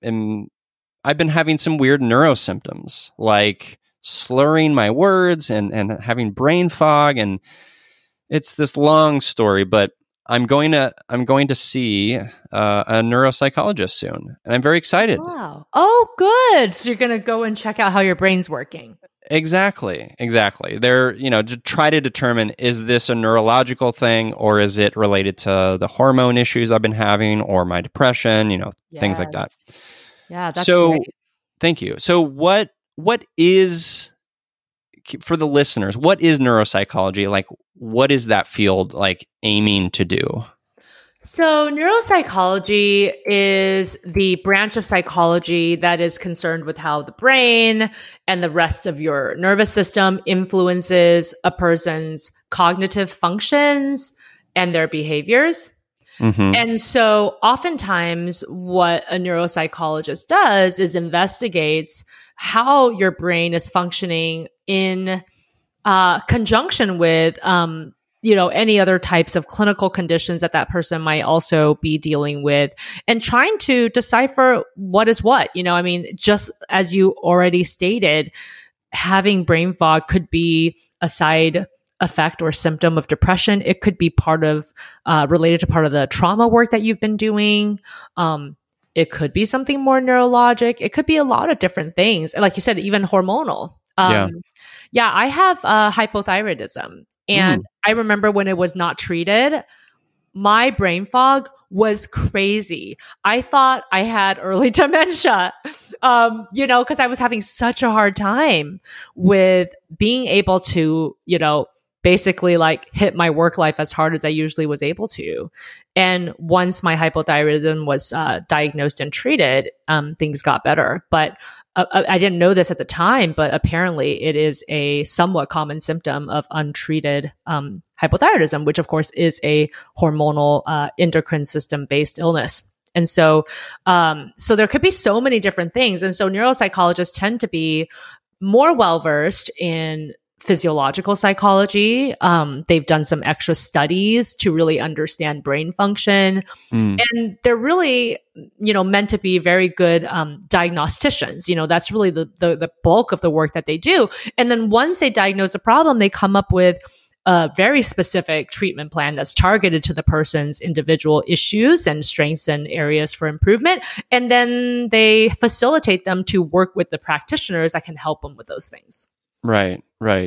I've been having some weird neuro symptoms, like slurring my words and having brain fog, and it's this long story. But I'm going to see a neuropsychologist soon, and I'm very excited. Wow! Oh, good. So you're going to go and check out how your brain's working. Exactly. They're to try to determine, is this a neurological thing, or is it related to the hormone issues I've been having, or my depression? Things like that. Yeah, that's great. Thank you. So what is, for the listeners, what is neuropsychology? Like, what is that field like aiming to do? So neuropsychology is the branch of psychology that is concerned with how the brain and the rest of your nervous system influences a person's cognitive functions and their behaviors. Mm-hmm. And so oftentimes what a neuropsychologist does is investigates how your brain is functioning in conjunction with, any other types of clinical conditions that person might also be dealing with, and trying to decipher what is what. Just as you already stated, having brain fog could be a side effect or symptom of depression. It could be related to part of the trauma work that you've been doing. It could be something more neurologic. It could be a lot of different things. And like you said, even hormonal. Yeah, I have hypothyroidism. And I remember when it was not treated, my brain fog was crazy. I thought I had early dementia, because I was having such a hard time with being able to, basically like hit my work life as hard as I usually was able to. And once my hypothyroidism was diagnosed and treated, things got better. But I didn't know this at the time, but apparently it is a somewhat common symptom of untreated hypothyroidism, which of course is a hormonal endocrine system based illness. And so there could be so many different things. And so neuropsychologists tend to be more well-versed in physiological psychology. They've done some extra studies to really understand brain function. And they're really, meant to be very good diagnosticians. That's really the bulk of the work that they do. And then once they diagnose a problem, they come up with a very specific treatment plan that's targeted to the person's individual issues and strengths and areas for improvement. And then they facilitate them to work with the practitioners that can help them with those things. Right.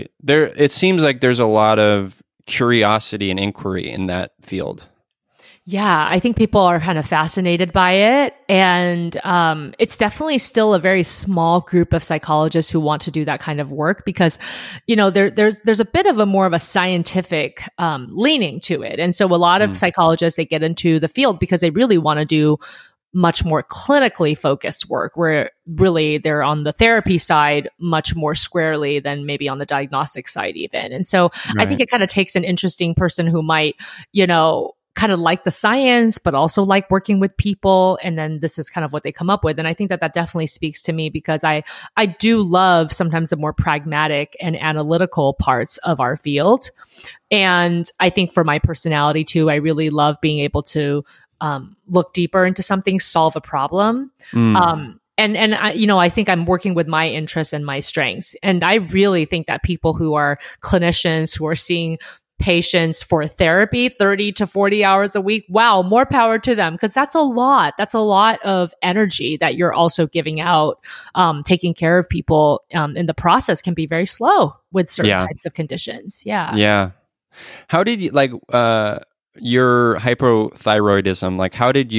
It seems like there's a lot of curiosity and inquiry in that field. Yeah, I think people are kind of fascinated by it. And it's definitely still a very small group of psychologists who want to do that kind of work because, there's a bit of a more of a scientific leaning to it. And so a lot of psychologists, they get into the field because they really want to do much more clinically focused work where really they're on the therapy side much more squarely than maybe on the diagnostic side even. And so I think it kind of takes an interesting person who might, kind of like the science, but also like working with people. And then this is kind of what they come up with. And I think that that definitely speaks to me because I do love sometimes the more pragmatic and analytical parts of our field. And I think for my personality too, I really love being able to look deeper into something, solve a problem. And I, I think I'm working with my interests and my strengths. And I really think that people who are clinicians who are seeing patients for therapy 30 to 40 hours a week, wow, more power to them. Because that's a lot. That's a lot of energy that you're also giving out. Taking care of people in the process can be very slow with certain types of conditions. Yeah. Yeah. How did you, like, your hypothyroidism, like,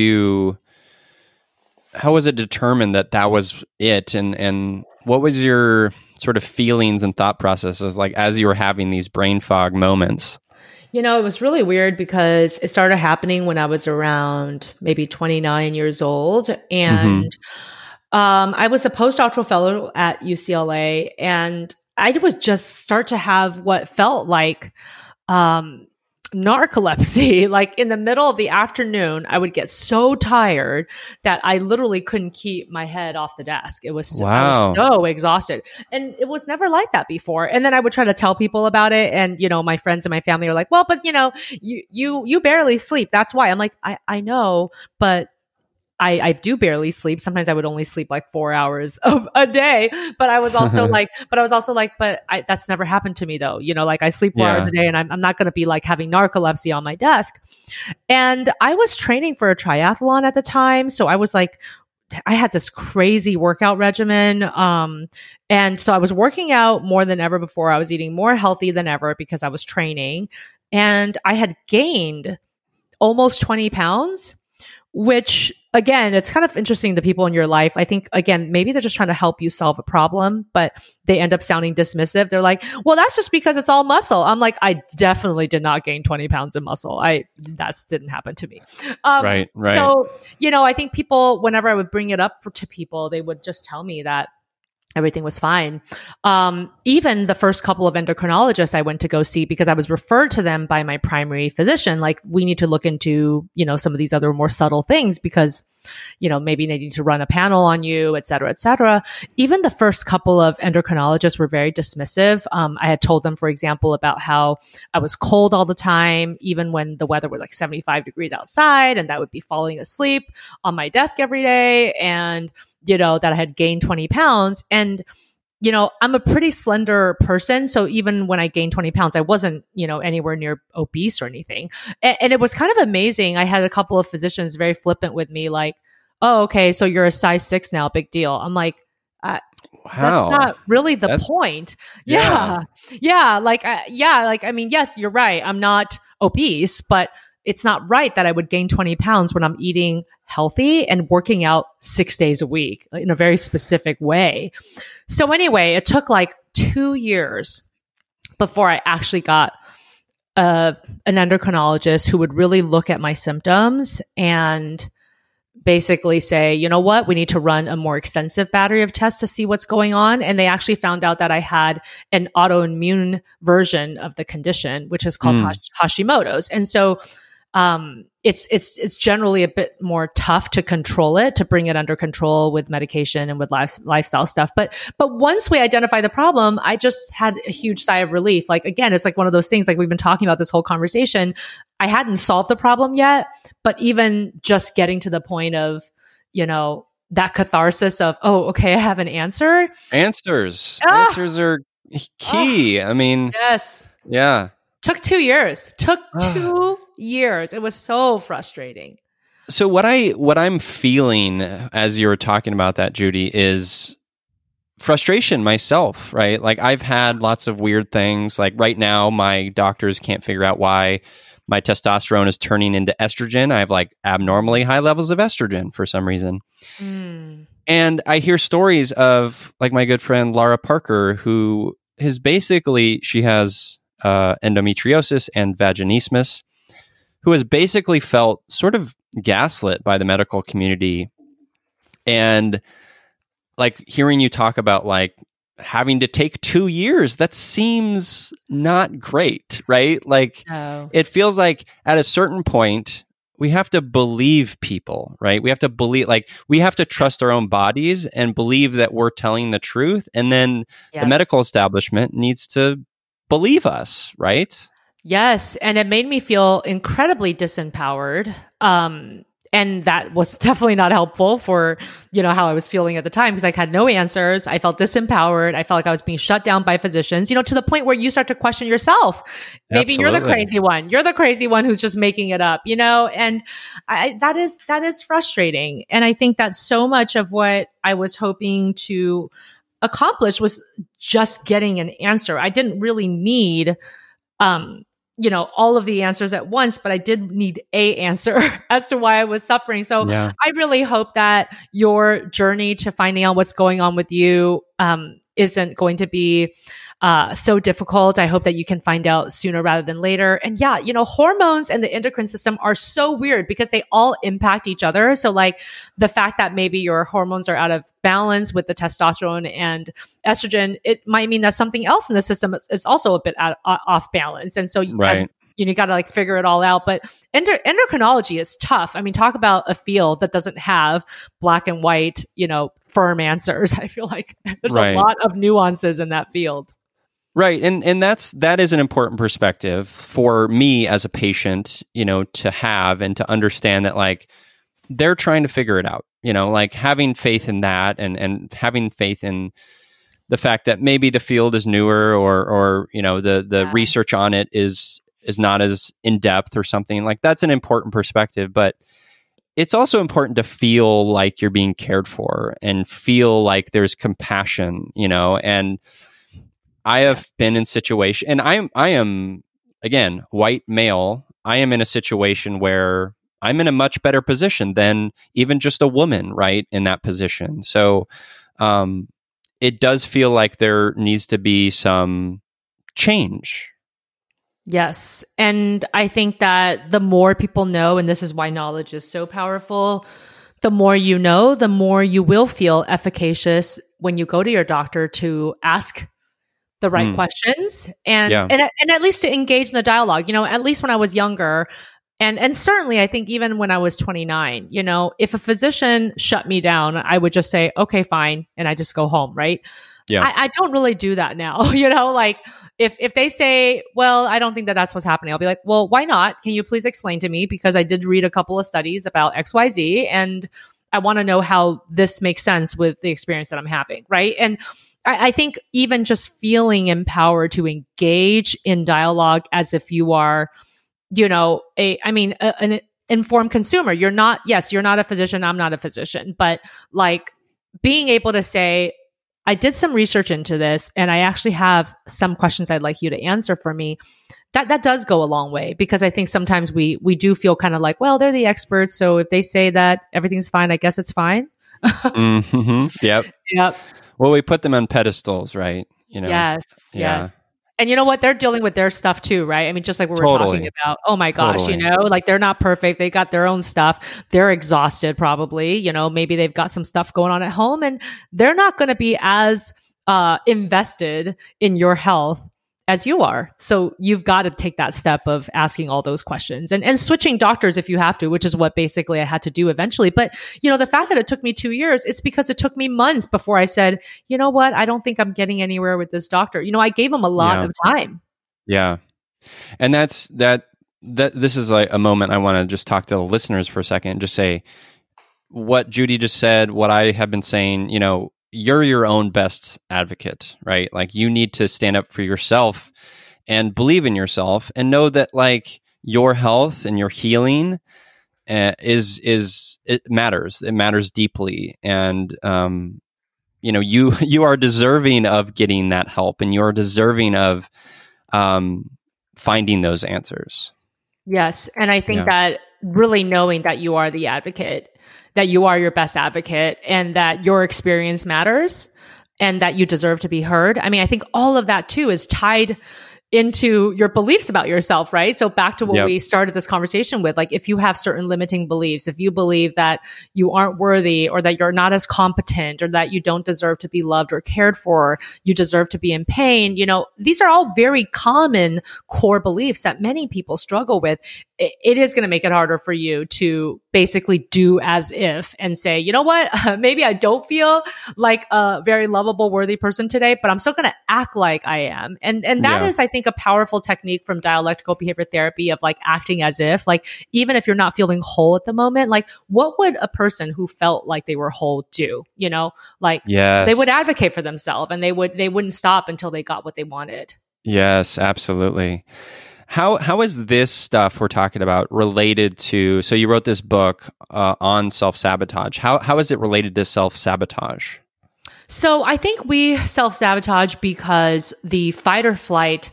how was it determined that that was it? And what was your sort of feelings and thought processes like as you were having these brain fog moments? It was really weird because it started happening when I was around maybe 29 years old. And I was a postdoctoral fellow at UCLA, and I would just start to have what felt like narcolepsy. Like in the middle of the afternoon, I would get so tired that I literally couldn't keep my head off the desk. I was so exhausted, and it was never like that before. And then I would try to tell people about it, and my friends and my family are like, "Well, but you barely sleep. That's why." I'm like, I know, but I do barely sleep. Sometimes I would only sleep like 4 hours a day. But I was also like, that's never happened to me though. Like I sleep 4 hours a day, and I'm not going to be like having narcolepsy on my desk. And I was training for a triathlon at the time. So I was like, I had this crazy workout regimen. And so I was working out more than ever before. I was eating more healthy than ever because I was training. And I had gained almost 20 pounds, which again, it's kind of interesting, the people in your life. I think, again, maybe they're just trying to help you solve a problem, but they end up sounding dismissive. They're like, well, that's just because it's all muscle. I'm like, I definitely did not gain 20 pounds of muscle. That didn't happen to me. Right. So, I think people, whenever I would bring it up to people, they would just tell me that everything was fine. Even the first couple of endocrinologists I went to go see, because I was referred to them by my primary physician, like, we need to look into, some of these other more subtle things because, maybe they need to run a panel on you, et cetera, et cetera. Even the first couple of endocrinologists were very dismissive. I had told them, for example, about how I was cold all the time, even when the weather was like 75 degrees outside, and that would be falling asleep on my desk every day. And that I had gained 20 pounds. And, I'm a pretty slender person. So even when I gained 20 pounds, I wasn't, anywhere near obese or anything. And it was kind of amazing. I had a couple of physicians very flippant with me, like, oh, okay, so you're a size 6 now, big deal. I'm like, wow. That's not really the point. Yeah. I mean, yes, you're right. I'm not obese, but it's not right that I would gain 20 pounds when I'm eating healthy and working out 6 days a week in a very specific way. So anyway, it took like 2 years before I actually got an endocrinologist who would really look at my symptoms and basically say, you know what, we need to run a more extensive battery of tests to see what's going on. And they actually found out that I had an autoimmune version of the condition, which is called Hashimoto's. And so it's generally a bit more tough to control it, to bring it under control with medication and with lifestyle stuff. But once we identify the problem, I just had a huge sigh of relief. Like, again, it's like one of those things, like we've been talking about this whole conversation. I hadn't solved the problem yet, but even just getting to the point of, that catharsis of, oh, okay, I have an answer. Answers are key. I mean, yes. Yeah. Took 2 years. 2 years. It was so frustrating. So what I'm feeling as you were talking about that, Judy, is frustration myself, right? Like, I've had lots of weird things. Like right now, my doctors can't figure out why my testosterone is turning into estrogen. I have like abnormally high levels of estrogen for some reason. And I hear stories of like my good friend Laura Parker, who is basically, she has endometriosis and vaginismus, who has basically felt sort of gaslit by the medical community. And like hearing you talk about like having to take 2 years. That seems not great, right? Like, it feels like at a certain point, we have to believe people, right? We have to believe, like, we have to trust our own bodies and believe that we're telling the truth. And then the medical establishment needs to believe us, right? Yes. And it made me feel incredibly disempowered. And that was definitely not helpful for, how I was feeling at the time, because I had no answers. I felt disempowered. I felt like I was being shut down by physicians, to the point where you start to question yourself. Maybe You're the crazy one. You're the crazy one who's just making it up, and that is frustrating. And I think that so much of what I was hoping to accomplish was just getting an answer. I didn't really need, all of the answers at once, but I did need a answer as to why I was suffering. So I really hope that your journey to finding out what's going on with you isn't going to be so difficult. I hope that you can find out sooner rather than later. And hormones and the endocrine system are so weird because they all impact each other. So like the fact that maybe your hormones are out of balance with the testosterone and estrogen, it might mean that something else in the system is also a bit off balance. And so you got to like figure it all out. But endocrinology is tough. I mean, talk about a field that doesn't have black and white, firm answers. I feel like there's a lot of nuances in that field. Right. And that is an important perspective for me as a patient, to have and to understand that, like, they're trying to figure it out, like having faith in that and having faith in the fact that maybe the field is newer or the research on it is not as in depth or something. Like, that's an important perspective, but it's also important to feel like you're being cared for and feel like there's compassion, and I have been in situation, and I am again, white male. I am in a situation where I'm in a much better position than even just a woman, right, in that position. So it does feel like there needs to be some change. Yes. And I think that the more people know, and this is why knowledge is so powerful, the more you know, the more you will feel efficacious when you go to your doctor to ask the right questions and at least to engage in the dialogue. At least when I was younger, and certainly I think even when I was 29, if a physician shut me down, I would just say, okay, fine. And I just go home. Right. Yeah. I don't really do that now. Like if they say, well, I don't think that that's what's happening, I'll be like, well, why not? Can you please explain to me? Because I did read a couple of studies about XYZ and I want to know how this makes sense with the experience that I'm having. Right. And I think even just feeling empowered to engage in dialogue as if you are, an informed consumer. You're not a physician. I'm not a physician, but like being able to say, I did some research into this and I actually have some questions I'd like you to answer for me. That does go a long way, because I think sometimes we do feel kind of like, well, they're the experts. So if they say that everything's fine, I guess it's fine. Yep. Well, we put them on pedestals, right? Yes. And you know what? They're dealing with their stuff too, right? I mean, just like we were talking about, oh my gosh, like they're not perfect. They got their own stuff. They're exhausted probably, maybe they've got some stuff going on at home and they're not going to be as invested in your health as you are. So you've got to take that step of asking all those questions and switching doctors if you have to, which is what basically I had to do eventually. But, the fact that it took me 2 years, it's because it took me months before I said, you know what, I don't think I'm getting anywhere with this doctor. I gave him a lot of time. Yeah. And this is like a moment I want to just talk to the listeners for a second and just say what Judy just said, what I have been saying, you're your own best advocate, right? Like, you need to stand up for yourself and believe in yourself and know that, like, your health and your healing it matters. It matters deeply. And, you are deserving of getting that help, and you're deserving of finding those answers. Yes. And I think that really knowing that you are the advocate, that you are your best advocate, and that your experience matters and that you deserve to be heard. I mean, I think all of that too is tied into your beliefs about yourself, right? So back to what Yep. we started this conversation with, like if you have certain limiting beliefs, if you believe that you aren't worthy or that you're not as competent or that you don't deserve to be loved or cared for, you deserve to be in pain, these are all very common core beliefs that many people struggle with. It is going to make it harder for you to basically do as if and say, you know what, maybe I don't feel like a very lovable, worthy person today, but I'm still going to act like I am. And that is, I think, a powerful technique from dialectical behavior therapy of like acting as if, like, even if you're not feeling whole at the moment, like what would a person who felt like they were whole do? Like Yes. they would advocate for themselves and they wouldn't stop until they got what they wanted. Yes, absolutely. How is this stuff we're talking about related to, so you wrote this book on self-sabotage. How is it related to self-sabotage? So I think we self-sabotage because the fight or flight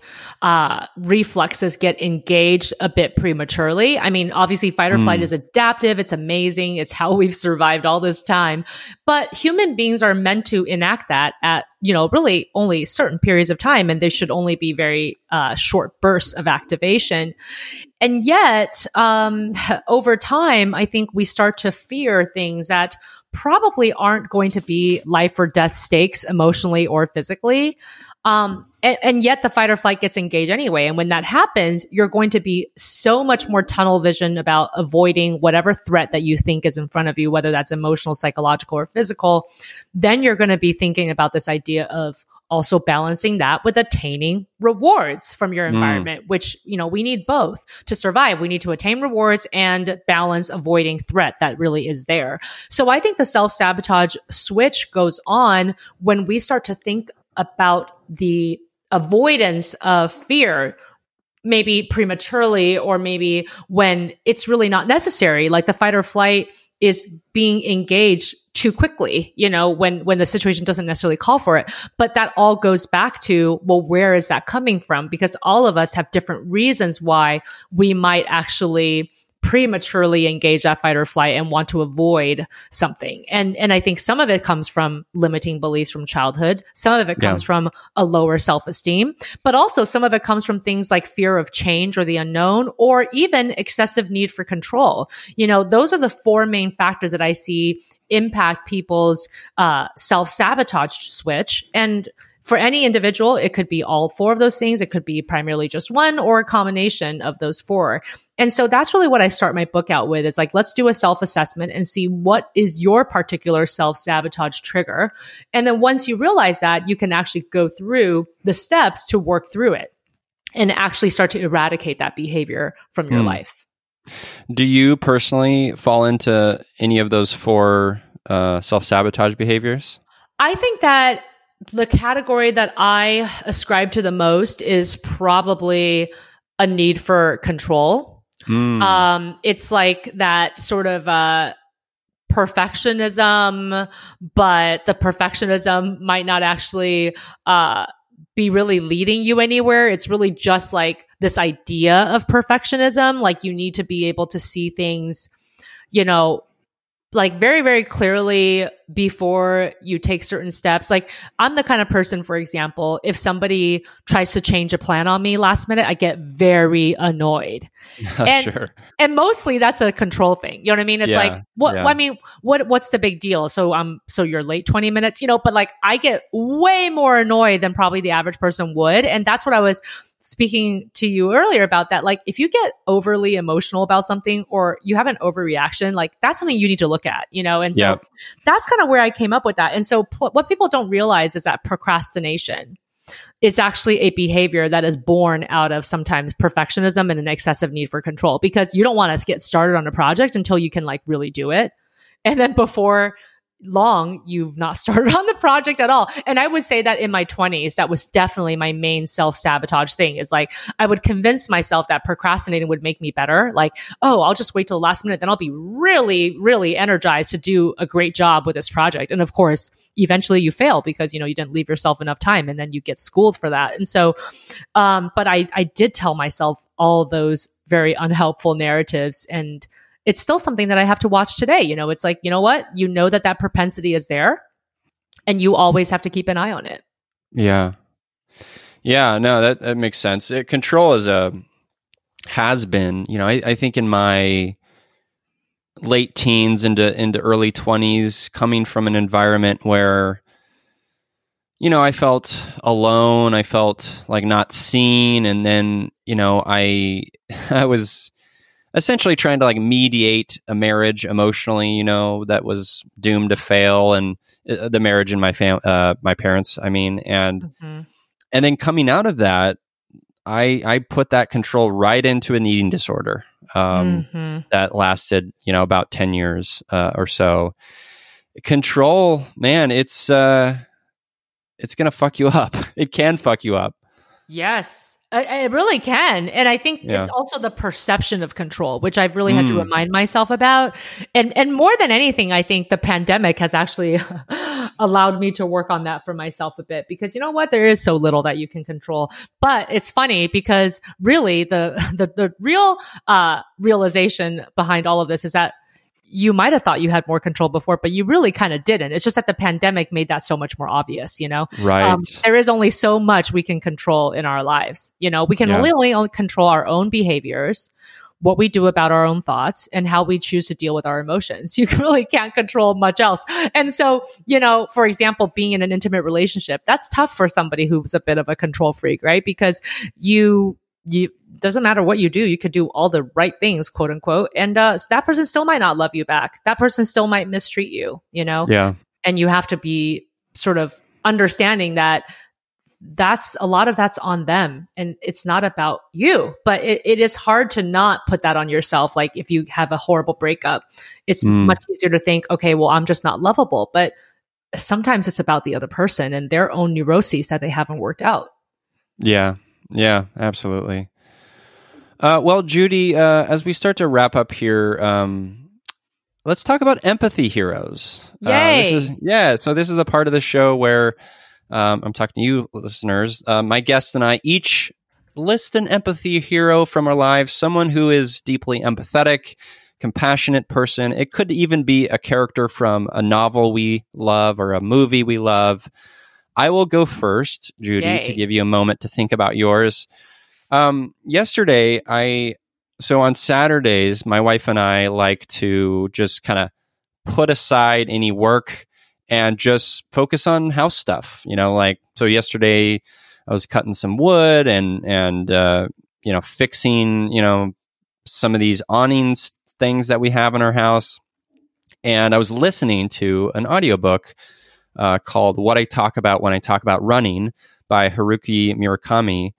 reflexes get engaged a bit prematurely. I mean, obviously fight or flight is adaptive. It's amazing. It's how we've survived all this time. But human beings are meant to enact that at, really only certain periods of time. And they should only be very short bursts of activation. And yet, over time, I think we start to fear things that probably aren't going to be life or death stakes emotionally or physically. And yet the fight or flight gets engaged anyway. And when that happens, you're going to be so much more tunnel vision about avoiding whatever threat that you think is in front of you, whether that's emotional, psychological, or physical. Then you're going to be thinking about this idea of also balancing that with attaining rewards from your environment, which, we need both to survive. We need to attain rewards and balance avoiding threat that really is there. So I think the self-sabotage switch goes on when we start to think about the avoidance of fear, maybe prematurely, or maybe when it's really not necessary, like the fight or flight is being engaged too quickly, when the situation doesn't necessarily call for it. But that all goes back to, well, where is that coming from? Because all of us have different reasons why we might actually prematurely engage that fight or flight and want to avoid something. And I think some of it comes from limiting beliefs from childhood. Some of it comes from a lower self-esteem, but also some of it comes from things like fear of change or the unknown, or even excessive need for control. Those are the four main factors that I see impact people's self-sabotage switch. And for any individual, it could be all four of those things. It could be primarily just one or a combination of those four. And so that's really what I start my book out with, is like, let's do a self-assessment and see what is your particular self-sabotage trigger. And then once you realize that, you can actually go through the steps to work through it and actually start to eradicate that behavior from your life. Do you personally fall into any of those four self-sabotage behaviors? I think that the category that I ascribe to the most is probably a need for control. It's like that sort of perfectionism, but the perfectionism might not actually be really leading you anywhere. It's really just like this idea of perfectionism. Like you need to be able to see things, like very, very clearly before you take certain steps. Like I'm the kind of person, for example, if somebody tries to change a plan on me last minute, I get very annoyed. And mostly that's a control thing. You know what I mean? It's like, what's the big deal? So you're late 20 minutes, but like I get way more annoyed than probably the average person would. And that's what I was speaking to you earlier about, that like if you get overly emotional about something or you have an overreaction, like that's something you need to look at, and so that's kind of where I came up with that. And so what people don't realize is that procrastination is actually a behavior that is born out of sometimes perfectionism and an excessive need for control, because you don't want to get started on a project until you can like really do it. And then before long, you've not started on the project at all. And I would say that in my 20s, that was definitely my main self-sabotage thing, is like, I would convince myself that procrastinating would make me better. Like, oh, I'll just wait till the last minute. Then I'll be really, really energized to do a great job with this project. And of course, eventually you fail because, you didn't leave yourself enough time, and then you get schooled for that. And so, but I did tell myself all those very unhelpful narratives, and it's still something that I have to watch today. It's like, you know what? That propensity is there, and you always have to keep an eye on it. Yeah. Yeah, no, that makes sense. Control has been, I think in my late teens into early 20s, coming from an environment where, I felt alone, I felt like not seen, and then, I I was essentially trying to like mediate a marriage emotionally, that was doomed to fail, and the marriage and my parents, and then coming out of that, I put that control right into an eating disorder that lasted, about 10 years or so. Control, man, it's going to fuck you up. It can fuck you up. Yes. It really can. And I think it's also the perception of control, which I've really had to remind myself about. And more than anything, I think the pandemic has actually allowed me to work on that for myself a bit, because you know what? There is so little that you can control. But it's funny because really the real realization behind all of this is that you might have thought you had more control before, but you really kind of didn't. It's just that the pandemic made that so much more obvious, Right. There is only so much we can control in our lives. We can only control our own behaviors, what we do about our own thoughts, and how we choose to deal with our emotions. You really can't control much else. And so, for example, being in an intimate relationship, that's tough for somebody who's a bit of a control freak, right? Because you doesn't matter what you do, you could do all the right things, quote unquote, and that person still might not love you back. That person still might mistreat you, Yeah. And you have to be sort of understanding that a lot of that's on them and it's not about you. But it is hard to not put that on yourself. Like if you have a horrible breakup, it's much easier to think, okay, well, I'm just not lovable. But sometimes it's about the other person and their own neuroses that they haven't worked out. Yeah. Yeah, absolutely. Well, Judy, as we start to wrap up here, let's talk about empathy heroes. Yay! So this is the part of the show where I'm talking to you listeners. My guests and I each list an empathy hero from our lives, someone who is deeply empathetic, compassionate person. It could even be a character from a novel we love or a movie we love. I will go first, Judy, to give you a moment to think about yours. Yesterday, so on Saturdays, my wife and I like to just kind of put aside any work and just focus on house stuff, so yesterday I was cutting some wood and fixing, some of these awnings things that we have in our house. And I was listening to an audiobook called What I Talk About When I Talk About Running by Haruki Murakami.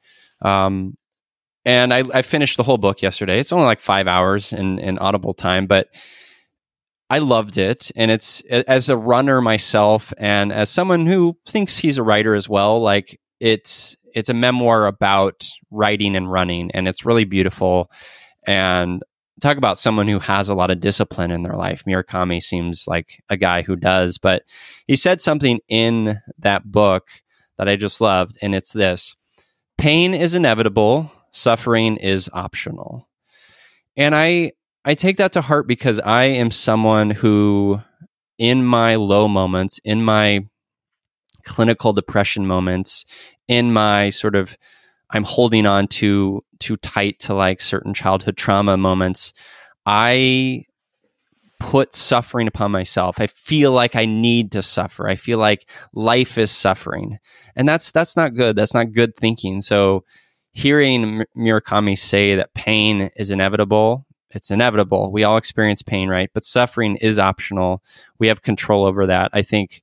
And I finished the whole book yesterday. It's only like 5 hours in Audible time, but I loved it. And it's, as a runner myself and as someone who thinks he's a writer as well, like it's a memoir about writing and running, and it's really beautiful. And talk about someone who has a lot of discipline in their life. Murakami seems like a guy who does, but he said something in that book that I just loved, and it's this: pain is inevitable, suffering is optional. And I take that to heart because I am someone who, in my low moments, in my clinical depression moments, in my sort of I'm holding on too tight to like certain childhood trauma moments, I put suffering upon myself. I feel like I need to suffer. I feel like life is suffering. And that's not good. That's not good thinking. So hearing Murakami say that pain is inevitable, it's inevitable. We all experience pain, right? But suffering is optional. We have control over that. I think,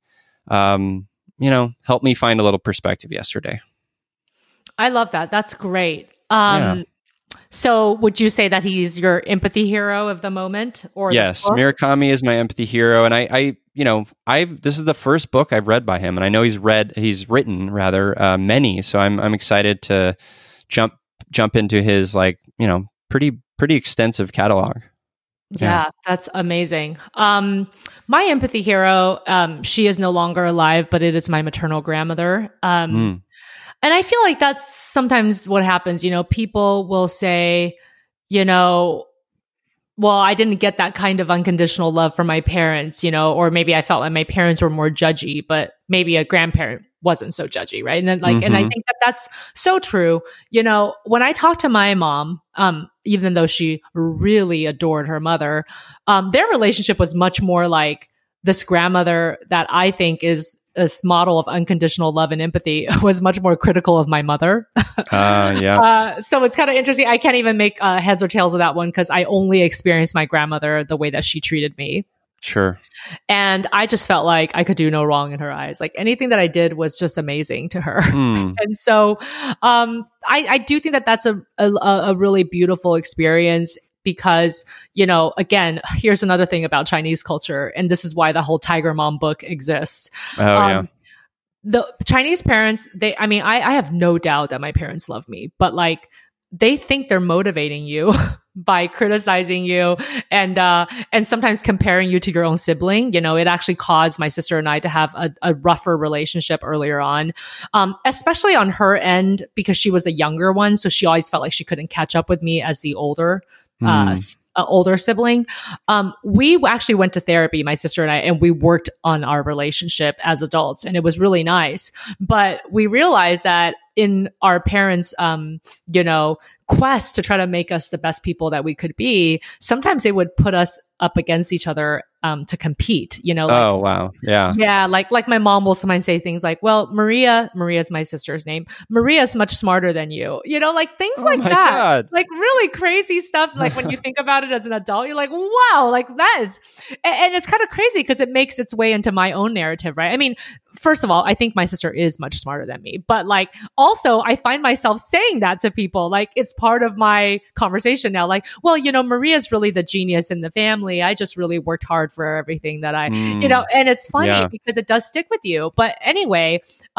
helped me find a little perspective yesterday. I love that. That's great. So would you say that he's your empathy hero of the moment? Or yes, Murakami is my empathy hero. And I this is the first book I've read by him, and I know he's written many. So I'm excited to jump into his pretty extensive catalog. Yeah, that's amazing. My empathy hero, she is no longer alive, but it is my maternal grandmother. And I feel like that's sometimes what happens. People will say, well, I didn't get that kind of unconditional love from my parents, or maybe I felt like my parents were more judgy, but maybe a grandparent wasn't so judgy, right? And then and I think that that's so true. You know, when I talk to my mom, even though she really adored her mother, their relationship was much more like this grandmother that I think is this model of unconditional love and empathy was much more critical of my mother. So it's kind of interesting. I can't even make heads or tails of that one because I only experienced my grandmother the way that she treated me. Sure. And I just felt like I could do no wrong in her eyes. Like anything that I did was just amazing to her. And so I do think that that's a really beautiful experience because, you know, again, here's another thing about Chinese culture. And this is why the whole Tiger Mom book exists. The Chinese parents, I have no doubt that my parents love me, but like they think they're motivating you by criticizing you and sometimes comparing you to your own sibling. You know, it actually caused my sister and I to have a rougher relationship earlier on, especially on her end because she was a younger one. So she always felt like she couldn't catch up with me as the older sibling. We actually went to therapy, my sister and I, and we worked on our relationship as adults, and it was really nice. But we realized that in our parents, quest to try to make us the best people that we could be, sometimes they would put us up against each other to compete, you know. Oh, wow. Yeah. Yeah. Like my mom will sometimes say things like, well, Maria's my sister's name. Maria's much smarter than you, you know, like things like that. God. Like really crazy stuff. Like when you think about it as an adult, you're like, wow, like that is, and it's kind of crazy because it makes its way into my own narrative, right? I mean, first of all, I think my sister is much smarter than me, but like also I find myself saying that to people. Like it's part of my conversation now. Like, well, you know, Maria's really the genius in the family. I just really worked hard for everything that I, you know, and it's funny because it does stick with you. But anyway,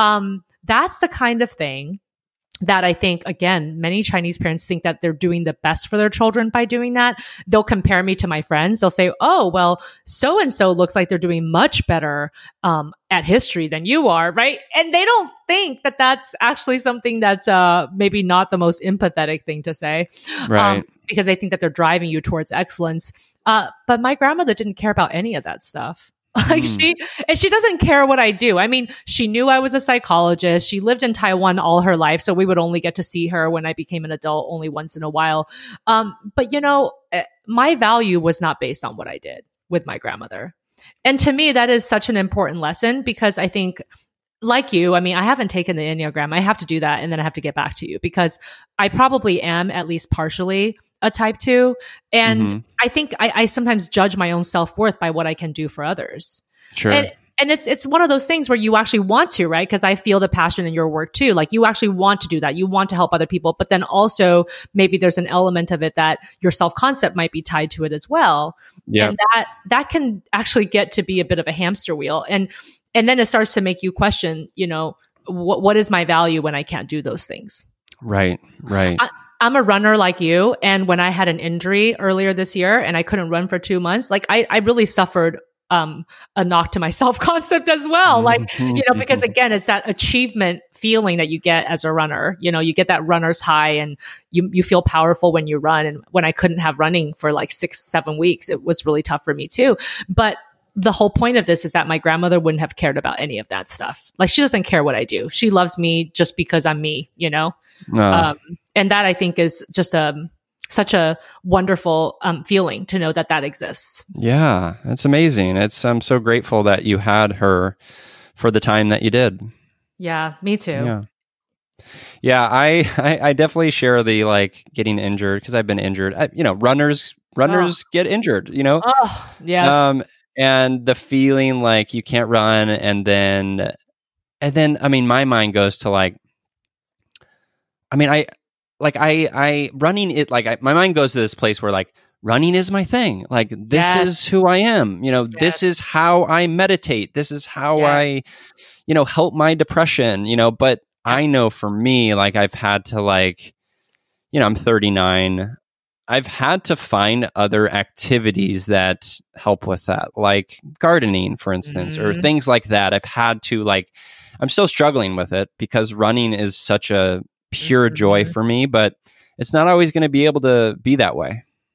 that's the kind of thing that I think, again, many Chinese parents think that they're doing the best for their children by doing that. They'll compare me to my friends. They'll say, oh, well, so-and-so looks like they're doing much better at history than you are, right? And they don't think that that's actually something that's maybe not the most empathetic thing to say. Right. Because they think that they're driving you towards excellence. But my grandmother didn't care about any of that stuff. Like she doesn't care what I do. I mean, she knew I was a psychologist. She lived in Taiwan all her life. So we would only get to see her when I became an adult only once in a while. But you know, my value was not based on what I did with my grandmother. And to me, that is such an important lesson because I think like you, I mean, I haven't taken the Enneagram. I have to do that. And then I have to get back to you because I probably am at least partially a type 2. And I think I sometimes judge my own self-worth by what I can do for others. Sure. And it's one of those things where you actually want to, right? Because I feel the passion in your work too. Like you actually want to do that. You want to help other people, but then also maybe there's an element of it that your self-concept might be tied to it as well. Yeah. And that can actually get to be a bit of a hamster wheel. And then it starts to make you question, you know, what is my value when I can't do those things? Right. I'm a runner like you. And when I had an injury earlier this year and I couldn't run for 2 months, like I really suffered a knock to my self-concept as well. Like, you know, because again, it's that achievement feeling that you get as a runner. You know, you get that runner's high and you feel powerful when you run. And when I couldn't have running for like 6-7 weeks, it was really tough for me too. But the whole point of this is that my grandmother wouldn't have cared about any of that stuff. Like she doesn't care what I do. She loves me just because I'm me, you know? And that I think is just such a wonderful feeling to know that exists. Yeah, it's amazing. I'm so grateful that you had her for the time that you did. Yeah, me too. Yeah, I definitely share the like getting injured because I've been injured. You know, runners get injured, you know? Oh, yes. And the feeling like you can't run and then I mean my mind goes to like my mind goes to this place where like running is my thing. Like this is who I am. You know, this is how I meditate. This is how I, you know, help my depression, you know, but I know for me, like I've had to like, you know, I'm 39. I've had to find other activities that help with that, like gardening, for instance, or things like that. I've had to like, I'm still struggling with it because running is such a pure joy for me, but it's not always going to be able to be that way.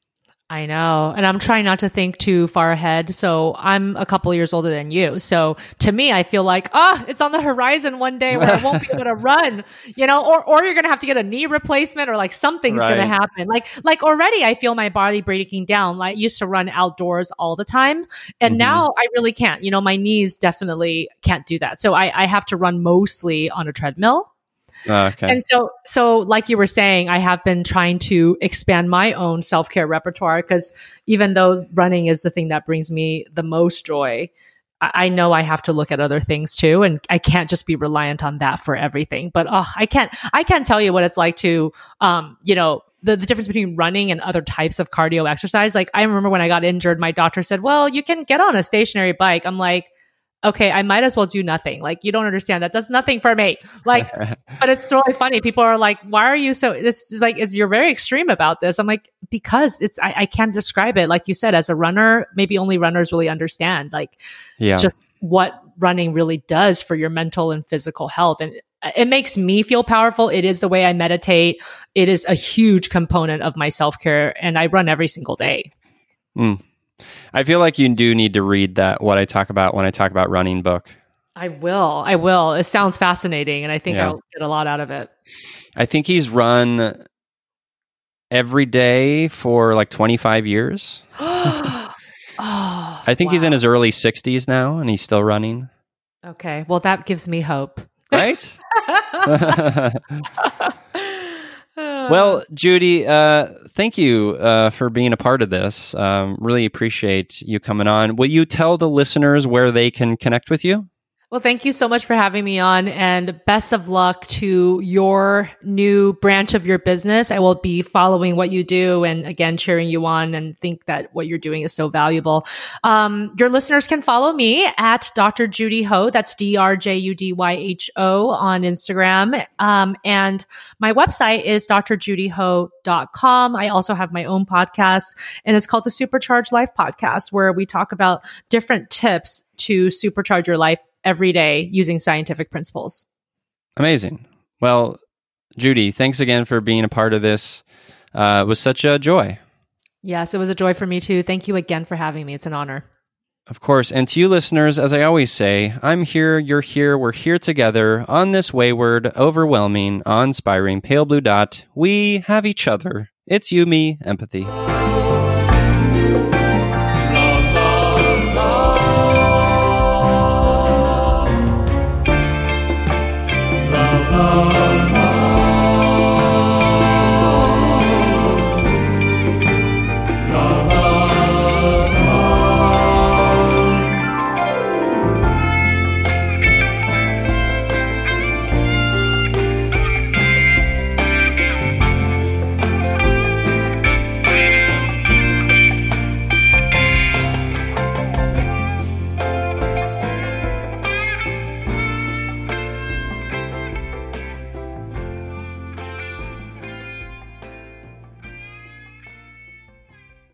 I know. And I'm trying not to think too far ahead. So I'm a couple of years older than you. So to me, I feel like, it's on the horizon one day where I won't be able to run, or you're going to have to get a knee replacement or like something's going to happen. Like already I feel my body breaking down. Like I used to run outdoors all the time. And now I really can't, my knees definitely can't do that. So I have to run mostly on a treadmill. Okay. And so like you were saying, I have been trying to expand my own self-care repertoire because even though running is the thing that brings me the most joy, I know I have to look at other things too. And I can't just be reliant on that for everything. But I can't tell you what it's like to, the difference between running and other types of cardio exercise. Like I remember when I got injured, my doctor said, well, you can get on a stationary bike. I'm like, okay, I might as well do nothing. Like, you don't understand. That does nothing for me. Like, but it's really funny. People are like, why are you this is like, you're very extreme about this. I'm like, because I can't describe it. Like you said, as a runner, maybe only runners really understand like just what running really does for your mental and physical health. And it makes me feel powerful. It is the way I meditate. It is a huge component of my self-care. And I run every single day. I feel like you do need to read that What I Talk About When I Talk About Running book. I will. It sounds fascinating, and I think I'll get a lot out of it. I think he's run every day for like 25 years. I think he's in his early 60s now, and he's still running. Okay. Well, that gives me hope. Right? Well, Judy, thank you for being a part of this. Really appreciate you coming on. Will you tell the listeners where they can connect with you? Well, thank you so much for having me on, and best of luck to your new branch of your business. I will be following what you do and again, cheering you on, and think that what you're doing is so valuable. Your listeners can follow me at Dr. Judy Ho. That's DrJudyHO on Instagram. And my website is drjudyho.com. I also have my own podcast, and it's called the Supercharged Life Podcast, where we talk about different tips to supercharge your life every day using scientific principles. Amazing. Well, Judy, thanks again for being a part of this. It was such a joy. Yes, it was a joy for me too. Thank you again for having me. It's an honor. Of course. And to you listeners, as I always say, I'm here, you're here, we're here together on this wayward, overwhelming, awe-inspiring pale blue dot. We have each other. It's you, me, empathy.